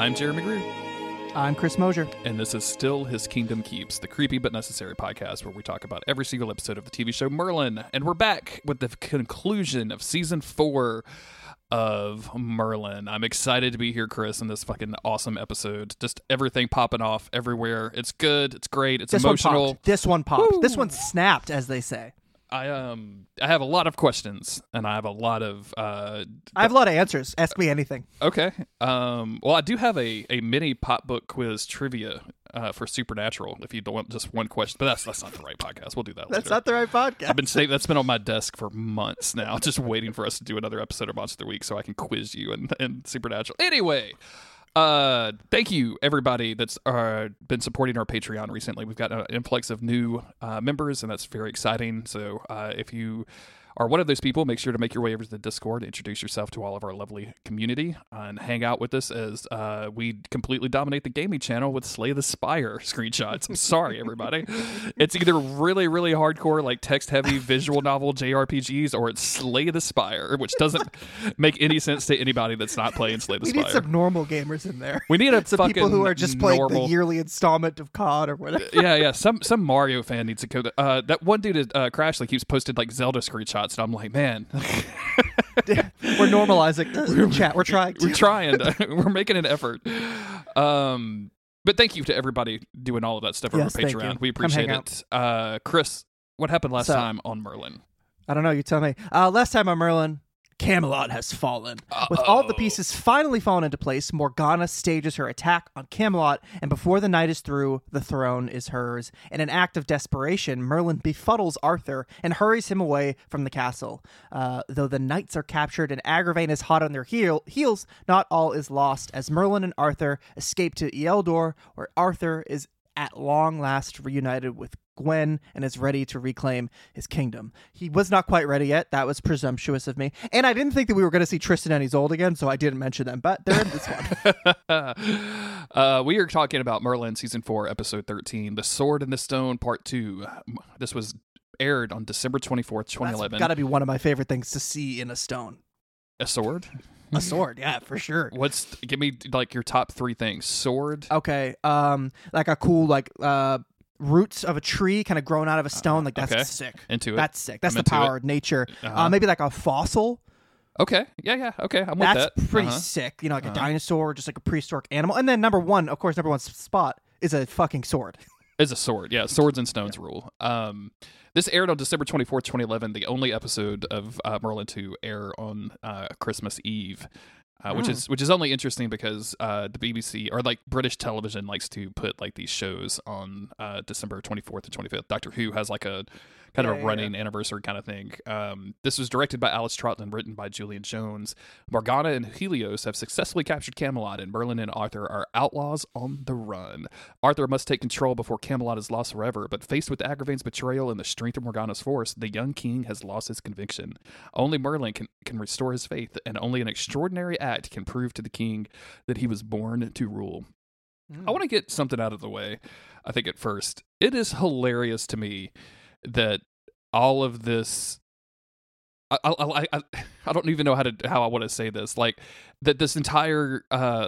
I'm Jeremy Greer. I'm Chris Mosier. And this is Still His Kingdom Keeps, the creepy but necessary podcast where we talk about every single episode of the TV show Merlin. And we're back with the conclusion of season 4 of Merlin. I'm excited to be here, Chris, in this fucking awesome episode. Just everything popping off everywhere. It's good. It's great. It's emotional. This one popped. Woo. This one snapped, as they say. I have a lot of questions, and I have a lot of I have a lot of answers. Ask me anything. Okay. Well, I do have a mini pop book quiz trivia for Supernatural. If you don't want just one question, but that's not the right podcast. We'll do that. That's later. not the right podcast. I've been saying that's been on my desk for months now, just waiting for us to do another episode of Monster of the Week so I can quiz you and Supernatural. Anyway. Thank you, everybody that's been supporting our Patreon recently. We've got an influx of new members, and that's very exciting. So if you are one of those people, make sure to make your way over to the Discord, introduce yourself to all of our lovely community, and hang out with us as we completely dominate the gaming channel with Slay the Spire screenshots. I'm sorry, everybody. It's either really, really hardcore, like text-heavy visual novel JRPGs, or it's Slay the Spire, which doesn't make any sense to anybody that's not playing Slay the Spire. We need some normal gamers in there. We need some fucking people who are just playing normal... the yearly installment of COD or whatever. Yeah. Some Mario fan needs to go. That one dude at Crashly keeps posting like Zelda screenshots, and I'm like, man, we're normalizing chat. We're trying. We're trying. We're making an effort. But thank you to everybody doing all of that stuff over Patreon. We appreciate it. Chris, what happened last time on Merlin? I don't know. You tell me. Last time on Merlin, Camelot has fallen. With all the pieces finally fallen into place, Morgana stages her attack on Camelot, and before the night is through, the throne is hers. In an act of desperation, Merlin befuddles Arthur and hurries him away from the castle. Though the knights are captured and Agravain is hot on their heels, not all is lost, as Merlin and Arthur escape to Eldor, where Arthur is at long last reunited with Gwen and is ready to reclaim his kingdom. He was not quite ready yet. That was presumptuous of me. And I didn't think that we were going to see Tristan and Isolde again, so I didn't mention them, but they're in this one. We are talking about Merlin Season 4, Episode 13, The Sword and the Stone, Part 2. This was aired on December 24th, 2011. That's got to be one of my favorite things to see in a stone. A sword? A sword, yeah, for sure. Give me like your top 3 things. Sword? Okay, like a cool roots of a tree kind of grown out of a stone, like that's sick. Into it. That's sick. That's the power of nature. Maybe like a fossil. Okay. Yeah. Okay. I'm with that. That's pretty sick. You know, like a dinosaur, just like a prehistoric animal. And then number one spot is a fucking sword. Is a sword. Yeah. Swords and stones rule. This aired on December 24th, 2011, the only episode of Merlin to air on Christmas Eve. Which is only interesting because the BBC or like British television likes to put like these shows on December 24th and 25th. Doctor Who has like a kind of a running anniversary kind of thing. This was directed by Alice Troughton and written by Julian Jones. Morgana and Helios have successfully captured Camelot, and Merlin and Arthur are outlaws on the run. Arthur must take control before Camelot is lost forever, but faced with Agravain's betrayal and the strength of Morgana's force, the young king has lost his conviction. Only Merlin can restore his faith, and only an extraordinary act can prove to the king that he was born to rule. I want to get something out of the way. I think at first, it is hilarious to me that all of this, I don't even know how I want to say this, like that this entire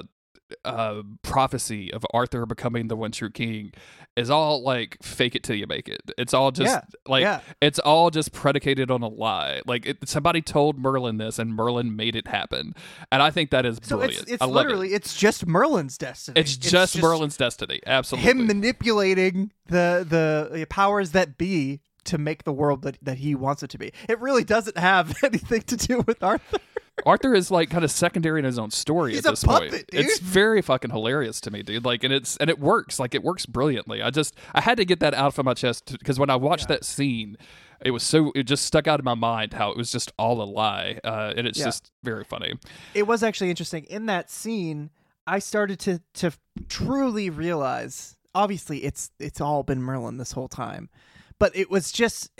prophecy of Arthur becoming the one true king is all like fake it till you make it. It's all just it's all just predicated on a lie. Like somebody told Merlin this and Merlin made it happen. And I think that is brilliant. It's literally it's just Merlin's destiny. It's just Merlin's destiny. Absolutely. Him manipulating the powers that be to make the world that he wants it to be. It really doesn't have anything to do with Arthur. Arthur is like kind of secondary in his own story at this point. Dude. It's very fucking hilarious to me, dude. Like, and it works. Like, it works brilliantly. I had to get that out of my chest because when I watched that scene, it just stuck out in my mind how it was just all a lie, and it's just very funny. It was actually interesting in that scene. I started to truly realize, obviously, it's all been Merlin this whole time, but it was just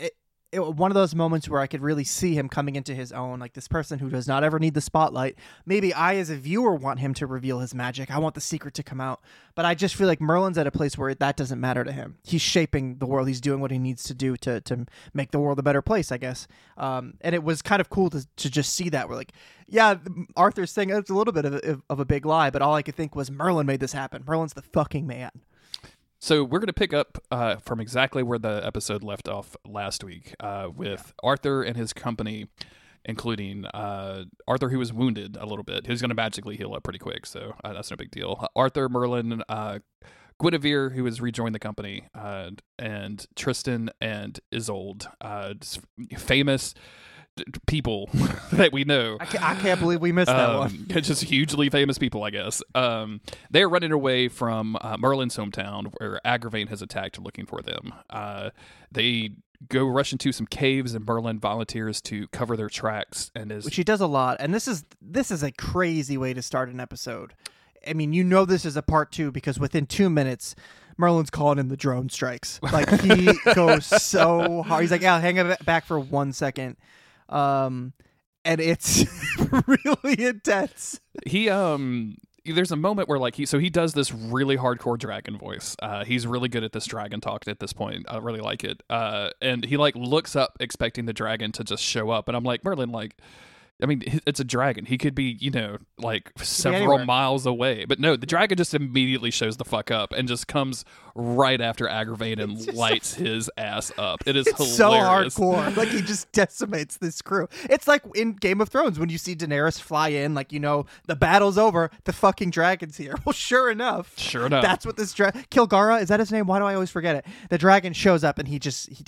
one of those moments where I could really see him coming into his own, like this person who does not ever need the spotlight. Maybe I, as a viewer, want him to reveal his magic. I want the secret to come out. But I just feel like Merlin's at a place where that doesn't matter to him. He's shaping the world. He's doing what he needs to do to make the world a better place, I guess. And it was kind of cool to just see that. We're like, yeah, Arthur's saying it's a little bit of a big lie, but all I could think was Merlin made this happen. Merlin's the fucking man. So we're going to pick up from exactly where the episode left off last week with Arthur and his company, including Arthur, who was wounded a little bit. He's going to magically heal up pretty quick, so that's no big deal. Arthur, Merlin, Guinevere, who has rejoined the company, and Tristan and Isolde, famous people that we know. I can't believe we missed that one. Just hugely famous people, I guess. They're running away from Merlin's hometown where Agravain has attacked, looking for them. They go rush into some caves, and Merlin volunteers to cover their tracks, which he does a lot. And this is a crazy way to start an episode. I mean, you know this is a part 2 because within 2 minutes, Merlin's calling in the drone strikes. Like, he goes so hard. He's like, yeah, hang it back for 1 second. And it's really intense. There's a moment where he does this really hardcore dragon voice. He's really good at this dragon talk at this point. I really like it. And he looks up expecting the dragon to just show up. And I'm like, Merlin, I mean, it's a dragon. He could be, several miles away. But no, the dragon just immediately shows the fuck up and just comes right after Agravain and lights his ass up. It's hilarious. So hardcore. He just decimates this crew. It's like in Game of Thrones when you see Daenerys fly in, the battle's over, the fucking dragon's here. Well, sure enough. That's what this Kilgara, is that his name? Why do I always forget it? The dragon shows up and he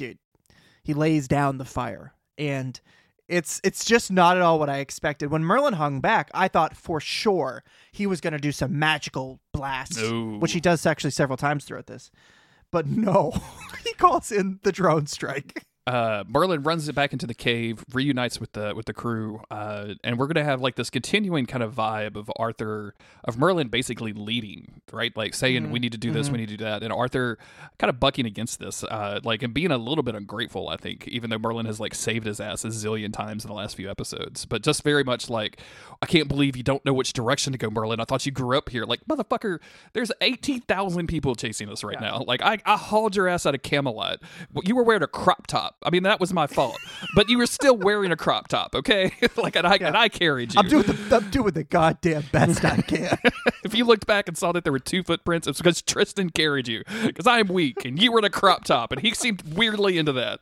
lays down the fire. And it's just not at all what I expected. When Merlin hung back, I thought for sure he was going to do some magical blasts, which he does actually several times throughout this. But no, he calls in the drone strike. Merlin runs it back into the cave, reunites with the crew, and we're gonna have this continuing kind of vibe of Merlin basically leading, right? Saying we need to do this, we need to do that, and Arthur kind of bucking against this, and being a little bit ungrateful, I think, even though Merlin has saved his ass a zillion times in the last few episodes, but just very much I can't believe you don't know which direction to go, Merlin. I thought you grew up here. Motherfucker, there's 18,000 people chasing us right now. I hauled your ass out of Camelot. You were wearing a crop top. I mean, that was my fault, but you were still wearing a crop top, okay? And I carried you. I'm doing the goddamn best I can. If you looked back and saw that there were 2 footprints, it's because Tristan carried you. Because I'm weak, and you were in a crop top, and he seemed weirdly into that.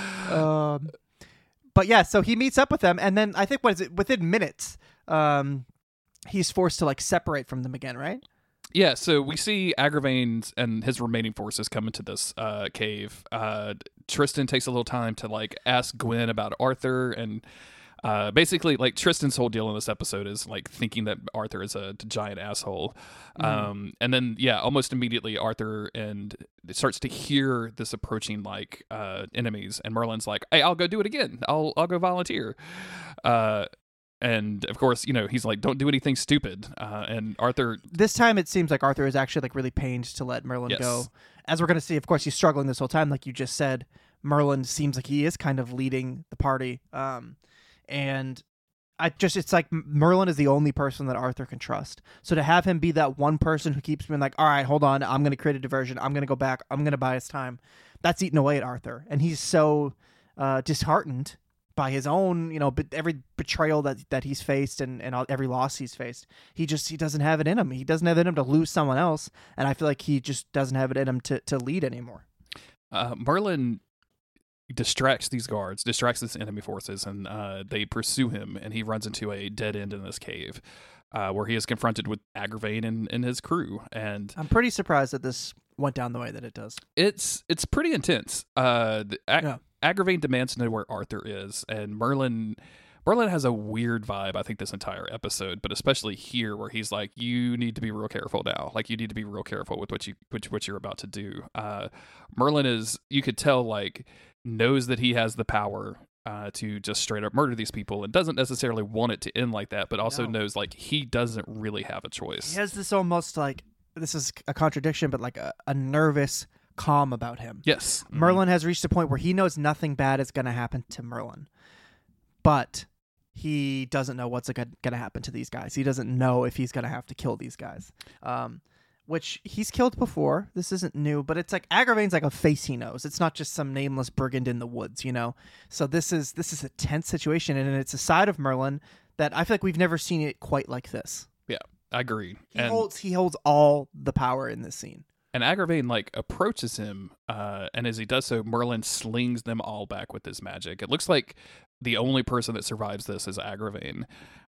But yeah, so he meets up with them, and then I think within minutes, he's forced to separate from them again, right? Yeah, so we see Agravain and his remaining forces come into this cave. Tristan takes a little time to ask Gwen about Arthur, and basically Tristan's whole deal in this episode is thinking that Arthur is a giant asshole. And then almost immediately Arthur starts to hear this approaching enemies, and Merlin's like, "Hey, I'll go do it again. I'll go volunteer." And of course, he's like, "Don't do anything stupid." And Arthur, this time it seems like Arthur is actually really pained to let Merlin go. As we're going to see, of course, he's struggling this whole time, like you just said. Merlin seems like he is kind of leading the party, and it's like Merlin is the only person that Arthur can trust. So to have him be that one person who keeps being like, "All right, hold on, I'm going to create a diversion. I'm going to go back. I'm going to buy his time," that's eating away at Arthur, and he's so disheartened by his own, every betrayal that he's faced and every loss he's faced. He doesn't have it in him. He doesn't have it in him to lose someone else, and I feel like he just doesn't have it in him to lead anymore. Merlin distracts these guards, distracts his enemy forces, and they pursue him, and he runs into a dead end in this cave where he is confronted with Agravain and his crew. And I'm pretty surprised that this went down the way that it does. It's pretty intense. Agravain demands to know where Arthur is, and Merlin has a weird vibe, I think, this entire episode, but especially here where he's like, "You need to be real careful now. You need to be real careful with what you're about to do." Merlin is, you could tell, knows that he has the power to just straight up murder these people, and doesn't necessarily want it to end like that, but also knows he doesn't really have a choice. He has this almost this is a contradiction, but a nervous calm about him. Yes. Merlin has reached a point where he knows nothing bad is going to happen to Merlin, but he doesn't know what's going to happen to these guys. He doesn't know if he's going to have to kill these guys, which he's killed before. This isn't new, but it's like Agravain's like a face he knows. It's not just some nameless brigand in the woods, So this is a tense situation, and it's a side of Merlin that I feel like we've never seen it quite like this. Yeah, I agree. He holds all the power in this scene. And Agravain approaches him, and as he does so, Merlin slings them all back with his magic. It looks like the only person that survives this is Agravain,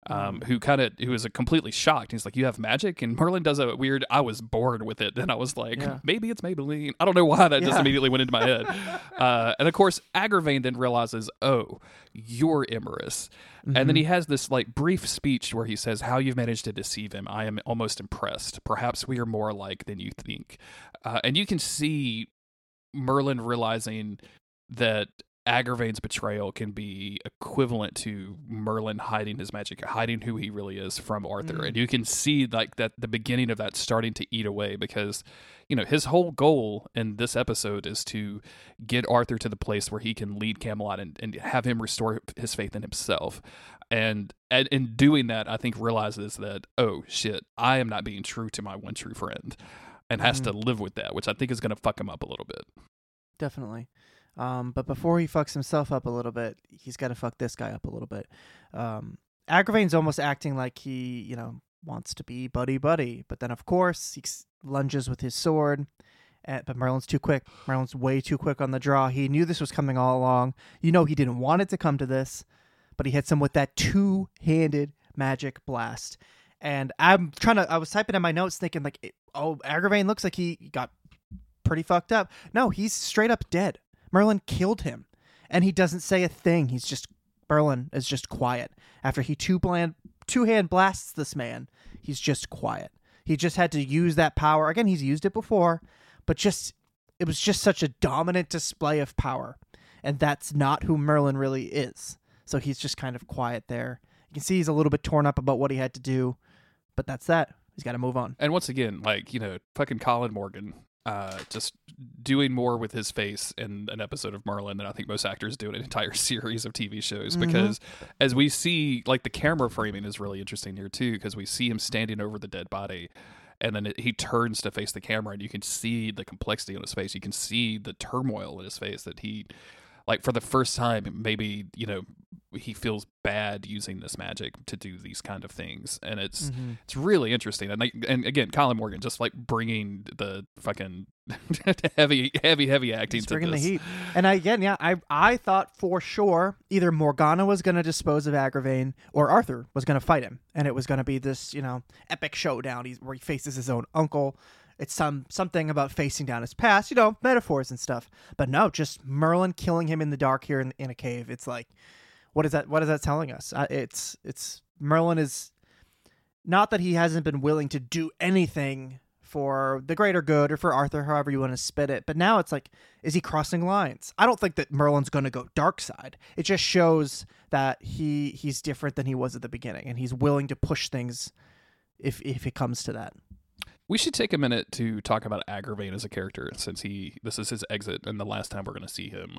who is completely shocked. He's like, "You have magic?" And Merlin does a weird, "I was born with it." And I was like, maybe it's Maybelline. I don't know why that just immediately went into my head. And of course, Agravain then realizes, "Oh, you're Imerys." Mm-hmm. And then he has this brief speech where he says, "How you've managed to deceive him, I am almost impressed. Perhaps we are more alike than you think." And you can see Merlin realizing that Agravain's betrayal can be equivalent to Merlin hiding his magic, hiding who he really is from Arthur. And you can see that the beginning of that starting to eat away, because his whole goal in this episode is to get Arthur to the place where he can lead Camelot and have him restore his faith in himself. And in doing that, I think realizes that, oh shit, I am not being true to my one true friend, and has to live with that, which I think is going to fuck him up a little bit. Definitely. But before he fucks himself up a little bit, he's got to fuck this guy up a little bit. Agravain's almost acting like he, wants to be buddy-buddy. But then, of course, he lunges with his sword. But Merlin's too quick. Merlin's way too quick on the draw. He knew this was coming all along. He didn't want it to come to this, but he hits him with that two-handed magic blast. And I was typing in my notes thinking Agravain looks like he got pretty fucked up. No, he's straight up dead. Merlin killed him, and he doesn't say a thing. Merlin is just quiet. After he two-hand blasts this man, he's just quiet. He just had to use that power. Again, he's used it before, but it was just such a dominant display of power, and that's not who Merlin really is. So he's just kind of quiet there. You can see he's a little bit torn up about what he had to do, but that's that. He's got to move on. And once again, fucking Colin Morgan, just doing more with his face in an episode of Merlin than I think most actors do in an entire series of TV shows. Because as we see, the camera framing is really interesting here too, because we see him standing over the dead body, and then he turns to face the camera, and you can see the complexity on his face. You can see the turmoil in his face that he, for the first time, maybe, he feels bad using this magic to do these kind of things. And it's really interesting. And again, Colin Morgan just bringing the fucking heavy acting to bringing this. The heat. And I thought for sure either Morgana was going to dispose of Agravain or Arthur was going to fight him. And it was going to be this, epic showdown where he faces his own uncle. It's something about facing down his past, metaphors and stuff. But no, just Merlin killing him in the dark here in a cave. It's what is that telling us? It's Merlin is not that he hasn't been willing to do anything for the greater good or for Arthur, however you want to spit it. But now it's is he crossing lines? I don't think that Merlin's going to go dark side. It just shows that he's different than he was at the beginning, and he's willing to push things if it comes to that. We should take a minute to talk about Agravain as a character, since this is his exit and the last time we're going to see him.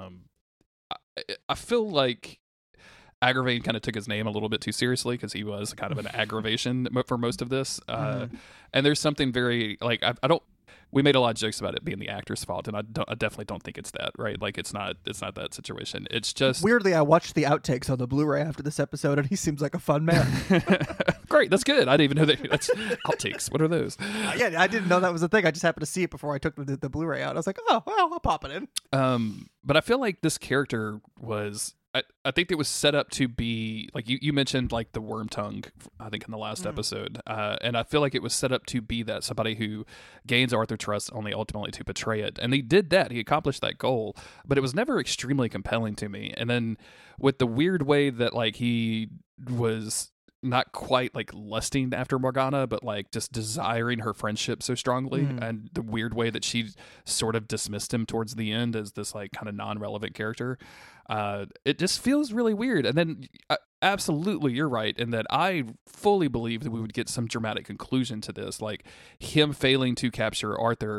I feel like Agravain kind of took his name a little bit too seriously, because he was kind of an aggravation for most of this. And there's something very we made a lot of jokes about it being the actor's fault, and I definitely don't think it's that, right? It's not that situation. It's just weirdly, I watched the outtakes on the Blu-ray after this episode, and he seems like a fun man. Great, that's good. I didn't even know that. That's outtakes. What are those? Yeah, I didn't know that was a thing. I just happened to see it before I took the Blu-ray out. I was like, oh well, I'll pop it in. But I feel like this character was. I think it was set up to be you mentioned the worm tongue, I think, in the last episode, and I feel like it was set up to be that somebody who gains Arthur trust only ultimately to betray it, and he did that. He accomplished that goal, but it was never extremely compelling to me. And then with the weird way that he was not quite lusting after Morgana, but just desiring her friendship so strongly, and the weird way that she sort of dismissed him towards the end as this kind of non-relevant character. It just feels really weird. And then absolutely, you're right in that I fully believe that we would get some dramatic conclusion to this, him failing to capture Arthur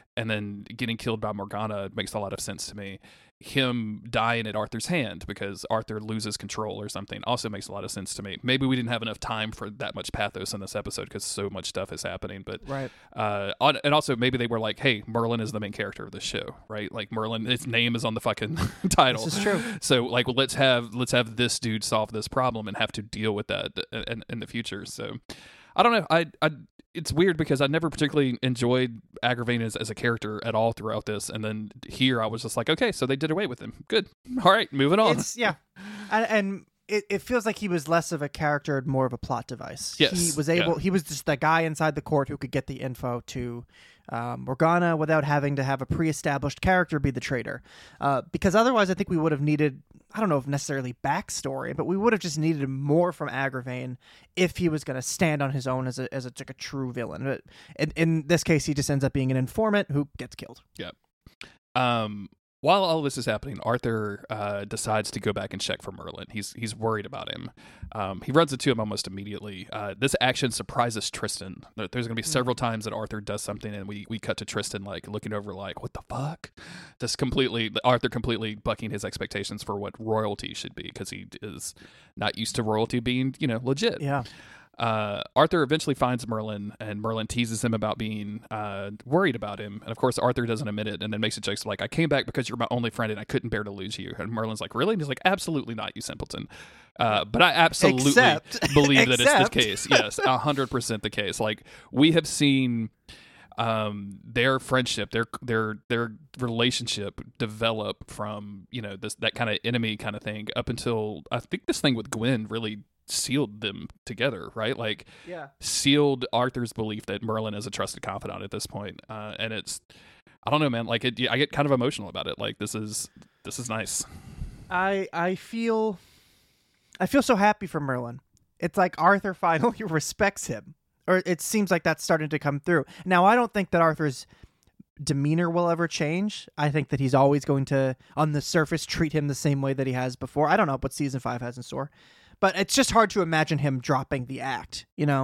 and then getting killed by Morgana makes a lot of sense to me. Him dying at Arthur's hand because Arthur loses control or something also makes a lot of sense to me. Maybe we didn't have enough time for that much pathos in this episode because so much stuff is happening. But right. And also maybe they were like, hey, Merlin is the main character of the show, right? Like Merlin, his name is on the fucking title. This is true. So like, let's have this dude solve this problem and have to deal with that in the future. So I don't know. It's weird because I never particularly enjoyed Agravain as a character at all throughout this, and then here I was just like, okay, so they did away with him. Good. All right, moving on. And it feels like he was less of a character and more of a plot device. Yes. He was just the guy inside the court who could get the info to Morgana without having to have a pre-established character be the traitor. Because otherwise I think we would have needed, I don't know if necessarily backstory, but we would have just needed more from Agravain if he was going to stand on his own as a true villain. But in this case, he just ends up being an informant who gets killed. Yeah. While all this is happening, Arthur decides to go back and check for Merlin. He's worried about him. He runs into him almost immediately. This action surprises Tristan. There's going to be several times that Arthur does something, and we cut to Tristan like looking over like, what the fuck? Arthur completely bucking his expectations for what royalty should be because he is not used to royalty being legit. Yeah. Arthur eventually finds Merlin, and Merlin teases him about being worried about him. And of course, Arthur doesn't admit it, and then makes a joke like, I came back because you're my only friend, and I couldn't bear to lose you. And Merlin's like, really? And he's like, absolutely not, you simpleton. But I absolutely believe that it's the case. Yes, 100% the case. Like, we have seen their friendship, their relationship develop from, that kind of enemy kind of thing up until, I think this thing with Gwen really sealed them together, right? Like, sealed Arthur's belief that Merlin is a trusted confidant at this point. And it's, I don't know, man. Like, I get kind of emotional about it. Like, this is nice. I feel so happy for Merlin. It's like Arthur finally respects him, or it seems like that's starting to come through. Now, I don't think that Arthur's demeanor will ever change. I think that he's always going to, on the surface, treat him the same way that he has before. I don't know what season 5 has in store. But it's just hard to imagine him dropping the act,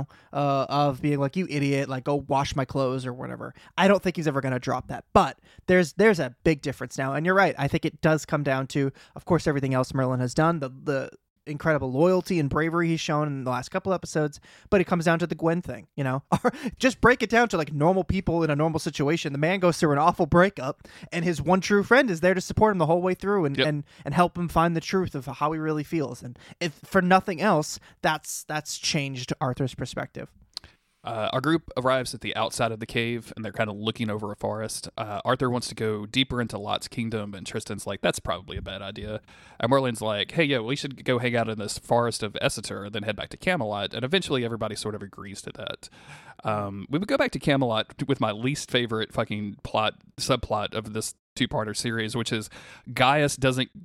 of being like, you idiot, like, go wash my clothes or whatever. I don't think he's ever going to drop that. But there's a big difference now. And you're right. I think it does come down to, of course, everything else Merlin has done, the incredible loyalty and bravery he's shown in the last couple episodes, but it comes down to the Gwen thing, just break it down to like normal people in a normal situation. The man goes through an awful breakup, and his one true friend is there to support him the whole way through and help him find the truth of how he really feels. And if for nothing else, that's changed Arthur's perspective. Our group arrives at the outside of the cave, and they're kind of looking over a forest. Arthur wants to go deeper into Lot's kingdom, and Tristan's like, that's probably a bad idea. And Merlin's like, hey, yeah, we should go hang out in this forest of Esseter, and then head back to Camelot. And eventually everybody sort of agrees to that. We would go back to Camelot with my least favorite fucking subplot of this two-parter series, which is Gaius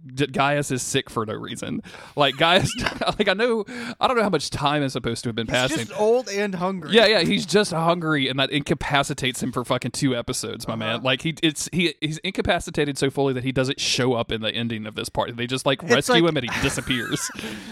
is sick for no reason. Like, Gaius, like, I don't know how much time is supposed to have been passing. He's just old and hungry. Yeah, he's just hungry, and that incapacitates him for fucking 2 episodes, my man. Like, he's incapacitated so fully that he doesn't show up in the ending of this part. They just rescue him and he disappears.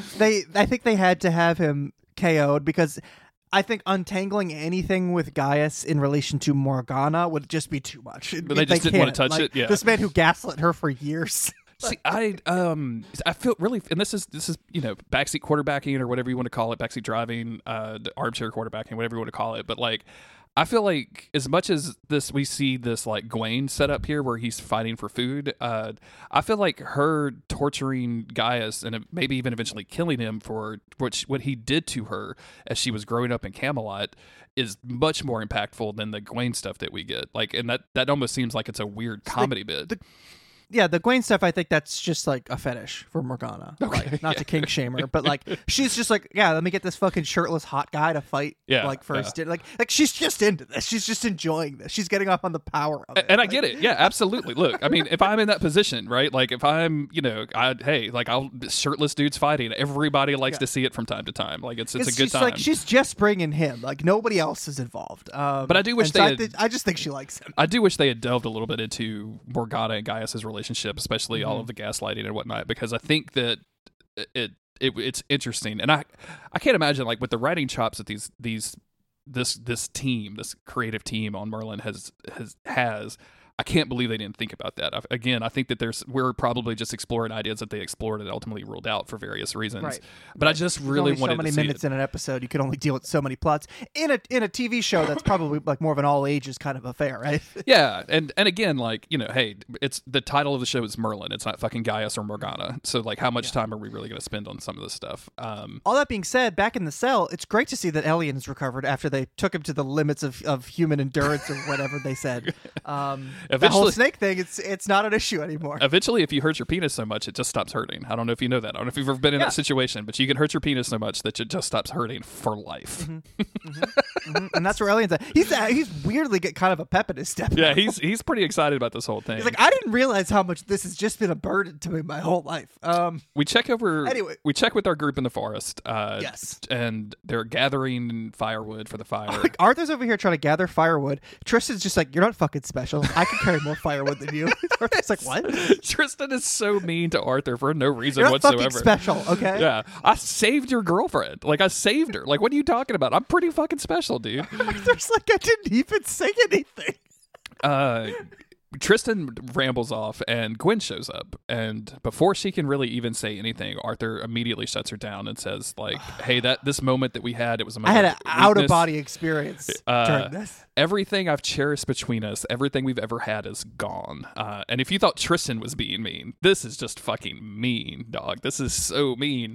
I think they had to have him KO'd because I think untangling anything with Gaius in relation to Morgana would just be too much. But they just didn't want to touch it. Yeah, this man who gaslit her for years. See, I feel really, and this is backseat quarterbacking or whatever you want to call it, backseat driving, armchair quarterbacking, whatever you want to call it. But like, I feel like as much as we see this like Gawain set up here where he's fighting for food, I feel like her torturing Gaius and maybe even eventually killing him for what he did to her as she was growing up in Camelot is much more impactful than the Gawain stuff that we get. Like, and that almost seems like it's a weird comedy bit. The Gawain stuff, I think that's just like a fetish for Morgana. Okay, like, not to kink shame her, but like she's just like, yeah, let me get this fucking shirtless hot guy to fight. Yeah, like first, like she's just into this. She's just enjoying this. She's getting off on the power of it. And I get it. Yeah, absolutely. Look, I mean, if I'm in that position, right? Like if I'm, I'll shirtless dudes fighting. Everybody likes to see it from time to time. Like it's a good time. Like she's just bringing him. Like nobody else is involved. But I do wish I just think she likes him. I do wish they had delved a little bit into Morgana and Gaius's relationship, especially all of the gaslighting and whatnot, because I think that it's interesting, and I can't imagine like with the writing chops that these this team, this creative team on Merlin has. I can't believe they didn't think about that. Again, I think that we're probably just exploring ideas that they explored and ultimately ruled out for various reasons. Right. But I just really wanted to see so many minutes it. in an episode. You could only deal with so many plots in a TV show. That's probably like more of an all ages kind of affair, right? Yeah, and again, like, you know, hey, it's the title of the show is Merlin. It's not fucking Gaius or Morgana. So like, how much time are we really going to spend on some of this stuff? All that being said, back in the cell, it's great to see that Elian has recovered after they took him to the limits of human endurance or whatever they said. The whole snake thing, it's not an issue anymore. Eventually, if you hurt your penis so much, it just stops hurting. I don't know if you know that. I don't know if you've ever been in that situation, but you can hurt your penis so much that it just stops hurting for life. And that's where Elian's at. He's weirdly get kind of a pep in his step. Yeah, he's pretty excited about this whole thing. He's like, I didn't realize how much this has just been a burden to me my whole life. We check with our group in the forest. Yes. And they're gathering firewood for the fire. Like, Arthur's over here trying to gather firewood. Tristan's just like, you're not fucking special. I can carry more firewood than you. Arthur's like, what? Tristan is so mean to Arthur for no reason you're not whatsoever. Fucking special, okay? Yeah. I saved your girlfriend. Like, I saved her. Like, what are you talking about? I'm pretty fucking special, dude. Arthur's like, I didn't even say anything. Tristan rambles off and Gwen shows up, and before she can really even say anything, Arthur immediately shuts her down and says, like, hey, this moment that we had, it was a moment I had an of out-of-body experience during this. Everything I've cherished between us, everything we've ever had is gone. And if you thought Tristan was being mean, this is just fucking mean, dog. This is so mean.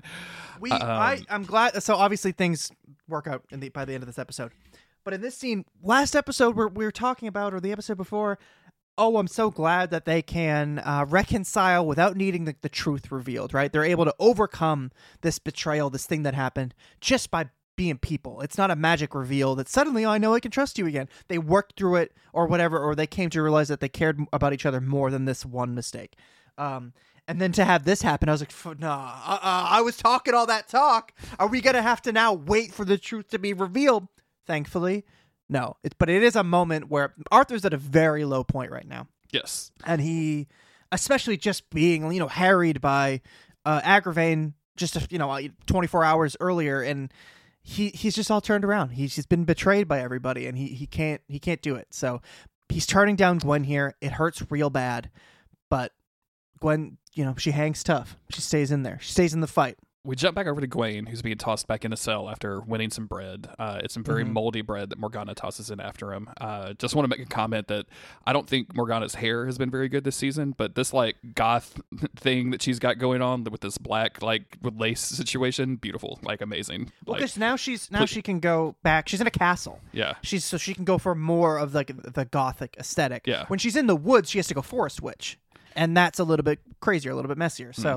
I'm glad. So obviously things work out by the end of this episode. But in this scene, last episode we were talking about, or the episode before, I'm so glad that they can reconcile without needing the truth revealed, right? They're able to overcome this betrayal, this thing that happened, just by being people. It's not a magic reveal that suddenly, I know I can trust you again. They worked through it or whatever, or they came to realize that they cared about each other more than this one mistake. And then to have this happen, I was like, nah, I was talking all that talk. Are we going to have to now wait for the truth to be revealed? Thankfully, no. But it is a moment where Arthur's at a very low point right now. Yes. And he, especially just being, harried by Agravain just, 24 hours earlier, and he's just all turned around. He's just been betrayed by everybody, and he can't do it. So he's turning down Gwen here. It hurts real bad, but Gwen, she hangs tough. She stays in there. She stays in the fight. We jump back over to Gawain, who's being tossed back in a cell after winning some bread. It's some very moldy bread that Morgana tosses in after him. Just want to make a comment that I don't think Morgana's hair has been very good this season, but this like goth thing that she's got going on with this black with lace situation, beautiful, like amazing. Well, because now she can go back. She's in a castle. Yeah. So she can go for more of like the gothic aesthetic. Yeah. When she's in the woods, she has to go forest witch. And that's a little bit crazier, a little bit messier. So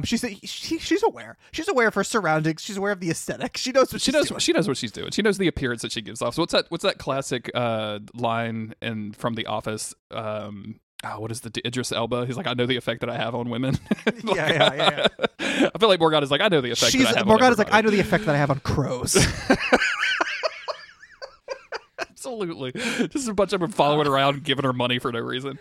she's aware. She's aware of her surroundings. She's aware of the aesthetic. She knows what she's doing. She knows what she's doing. She knows the appearance that she gives off. So what's that classic line from The Office? What is the Idris Elba? He's like, I know the effect that I have on women. Yeah. I feel like Morgana's like, I know the effect that I have Morgana's on like, I know the effect that I have on crows. Absolutely. Just a bunch of them following her around, giving her money for no reason.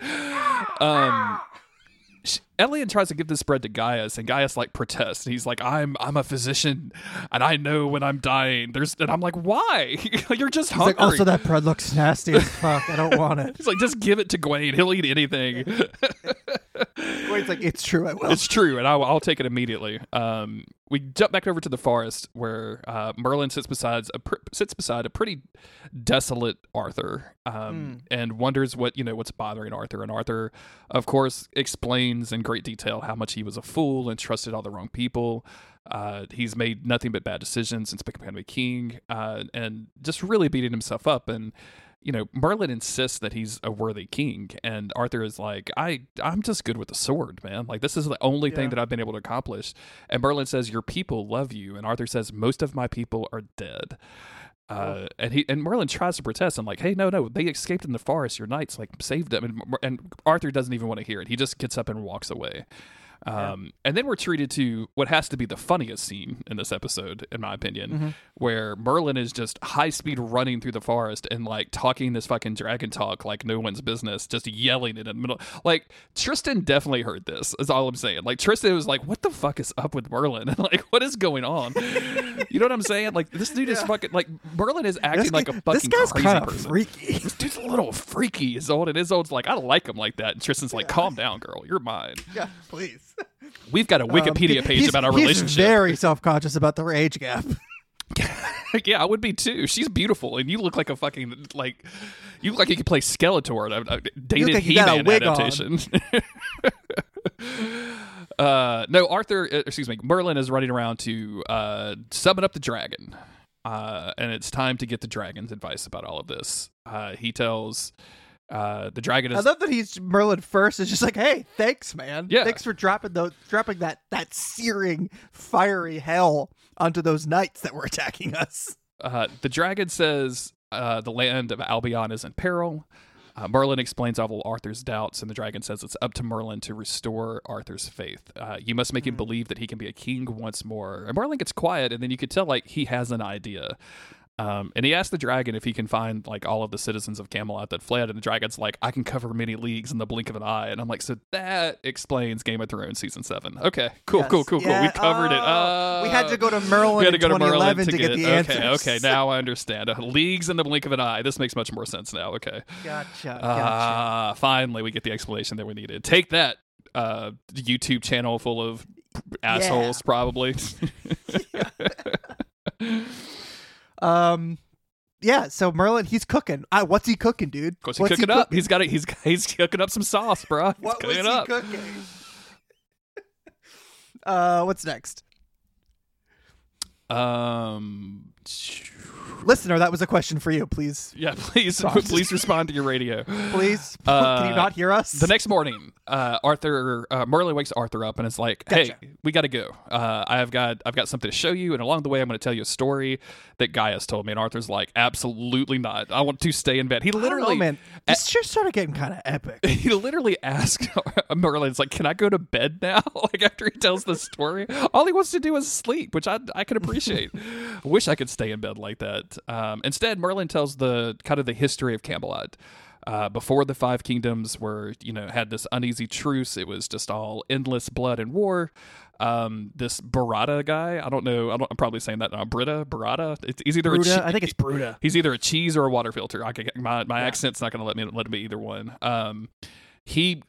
Elian tries to give this bread to Gaius, and Gaius protests. He's like, I'm a physician, and I know when I'm dying. And I'm like, why? You're just hungry. He's like, also that bread looks nasty as fuck. I don't want it. He's like, just give it to Gawain. He'll eat anything. Gawain's like, it's true, I will. It's true, and I'll take it immediately. We jump back over to the forest where Merlin sits beside a pretty desolate Arthur, and wonders what's bothering Arthur. And Arthur, of course, explains in great detail how much he was a fool and trusted all the wrong people. He's made nothing but bad decisions since becoming king, and just really beating himself up. And Merlin insists that he's a worthy king, and Arthur is like, I'm just good with the sword, man. Like, this is the only thing that I've been able to accomplish. And Merlin says, your people love you. And Arthur says, most of my people are dead. And Merlin tries to protest. I'm like, hey, no, they escaped in the forest. Your knights saved them. And Arthur doesn't even want to hear it. He just gets up and walks away. And then we're treated to what has to be the funniest scene in this episode, in my opinion, where Merlin is just high speed running through the forest and like talking this fucking dragon talk like no one's business, just yelling it in the middle. Like Tristan definitely heard this, is all I'm saying. Like Tristan was like, what the fuck is up with Merlin? And like, what is going on? You know what I'm saying? Like this dude is fucking, like Merlin is acting like a fucking crazy person. Freaky. This dude's a little freaky. Isolde's like, I like him like that. And Tristan's like, calm down, girl. You're mine. Yeah, please. We've got a Wikipedia page about our relationship. He's very self-conscious about the age gap. Yeah, I would be too. She's beautiful, and you look like a fucking like. You look like you could play Skeletor, a dated like He-Man adaptation. No, Merlin is running around to summon up the dragon, and it's time to get the dragon's advice about all of this. He tells. The dragon is. I love that Merlin first is just like, hey, thanks, man. Yeah. Thanks for dropping that searing, fiery hell onto those knights that were attacking us. The dragon says the land of Albion is in peril. Merlin explains all of Arthur's doubts, and the dragon says it's up to Merlin to restore Arthur's faith. You must make him believe that he can be a king once more. And Merlin gets quiet, and then you could tell like he has an idea. And he asked the dragon if he can find like all of the citizens of Camelot that fled, and the dragon's like, I can cover many leagues in the blink of an eye. And I'm like, so that explains Game of Thrones season 7. Okay, cool. Yeah. We covered it. We had to go to Merlin in 2011 to get the answers. Okay, now I understand. Leagues in the blink of an eye. This makes much more sense now. Okay. Gotcha. Finally, we get the explanation that we needed. Take that, YouTube channel full of assholes, probably. Yeah, so Merlin, he's cooking. What's he cooking, dude? What's he cooking up? He's cooking up some sauce, bro. What was he cooking? What's next? Listener, that was a question for you, please. Yeah, please respond to your radio. Please. Can you not hear us? The next morning, Merlin wakes Arthur up and is like, "Hey, we got to go. I've got something to show you, and along the way, I'm going to tell you a story that Gaius told me." And Arthur's like, "Absolutely not. I want to stay in bed." He literally, man, this just started getting kind of epic. He literally asked Merlin, "It's like, can I go to bed now?" Like after he tells the story, all he wants to do is sleep, which I can appreciate. I wish I could stay in bed like that. Instead, Merlin tells the kind of the history of Camelot. Before the Five Kingdoms had this uneasy truce, it was just all endless blood and war. This Barada guy, I don't know. I'm probably saying that now. Barada. He's either Bruda? I think it's Bruda. He's either a cheese or a water filter. My accent's not going to let him be either one. King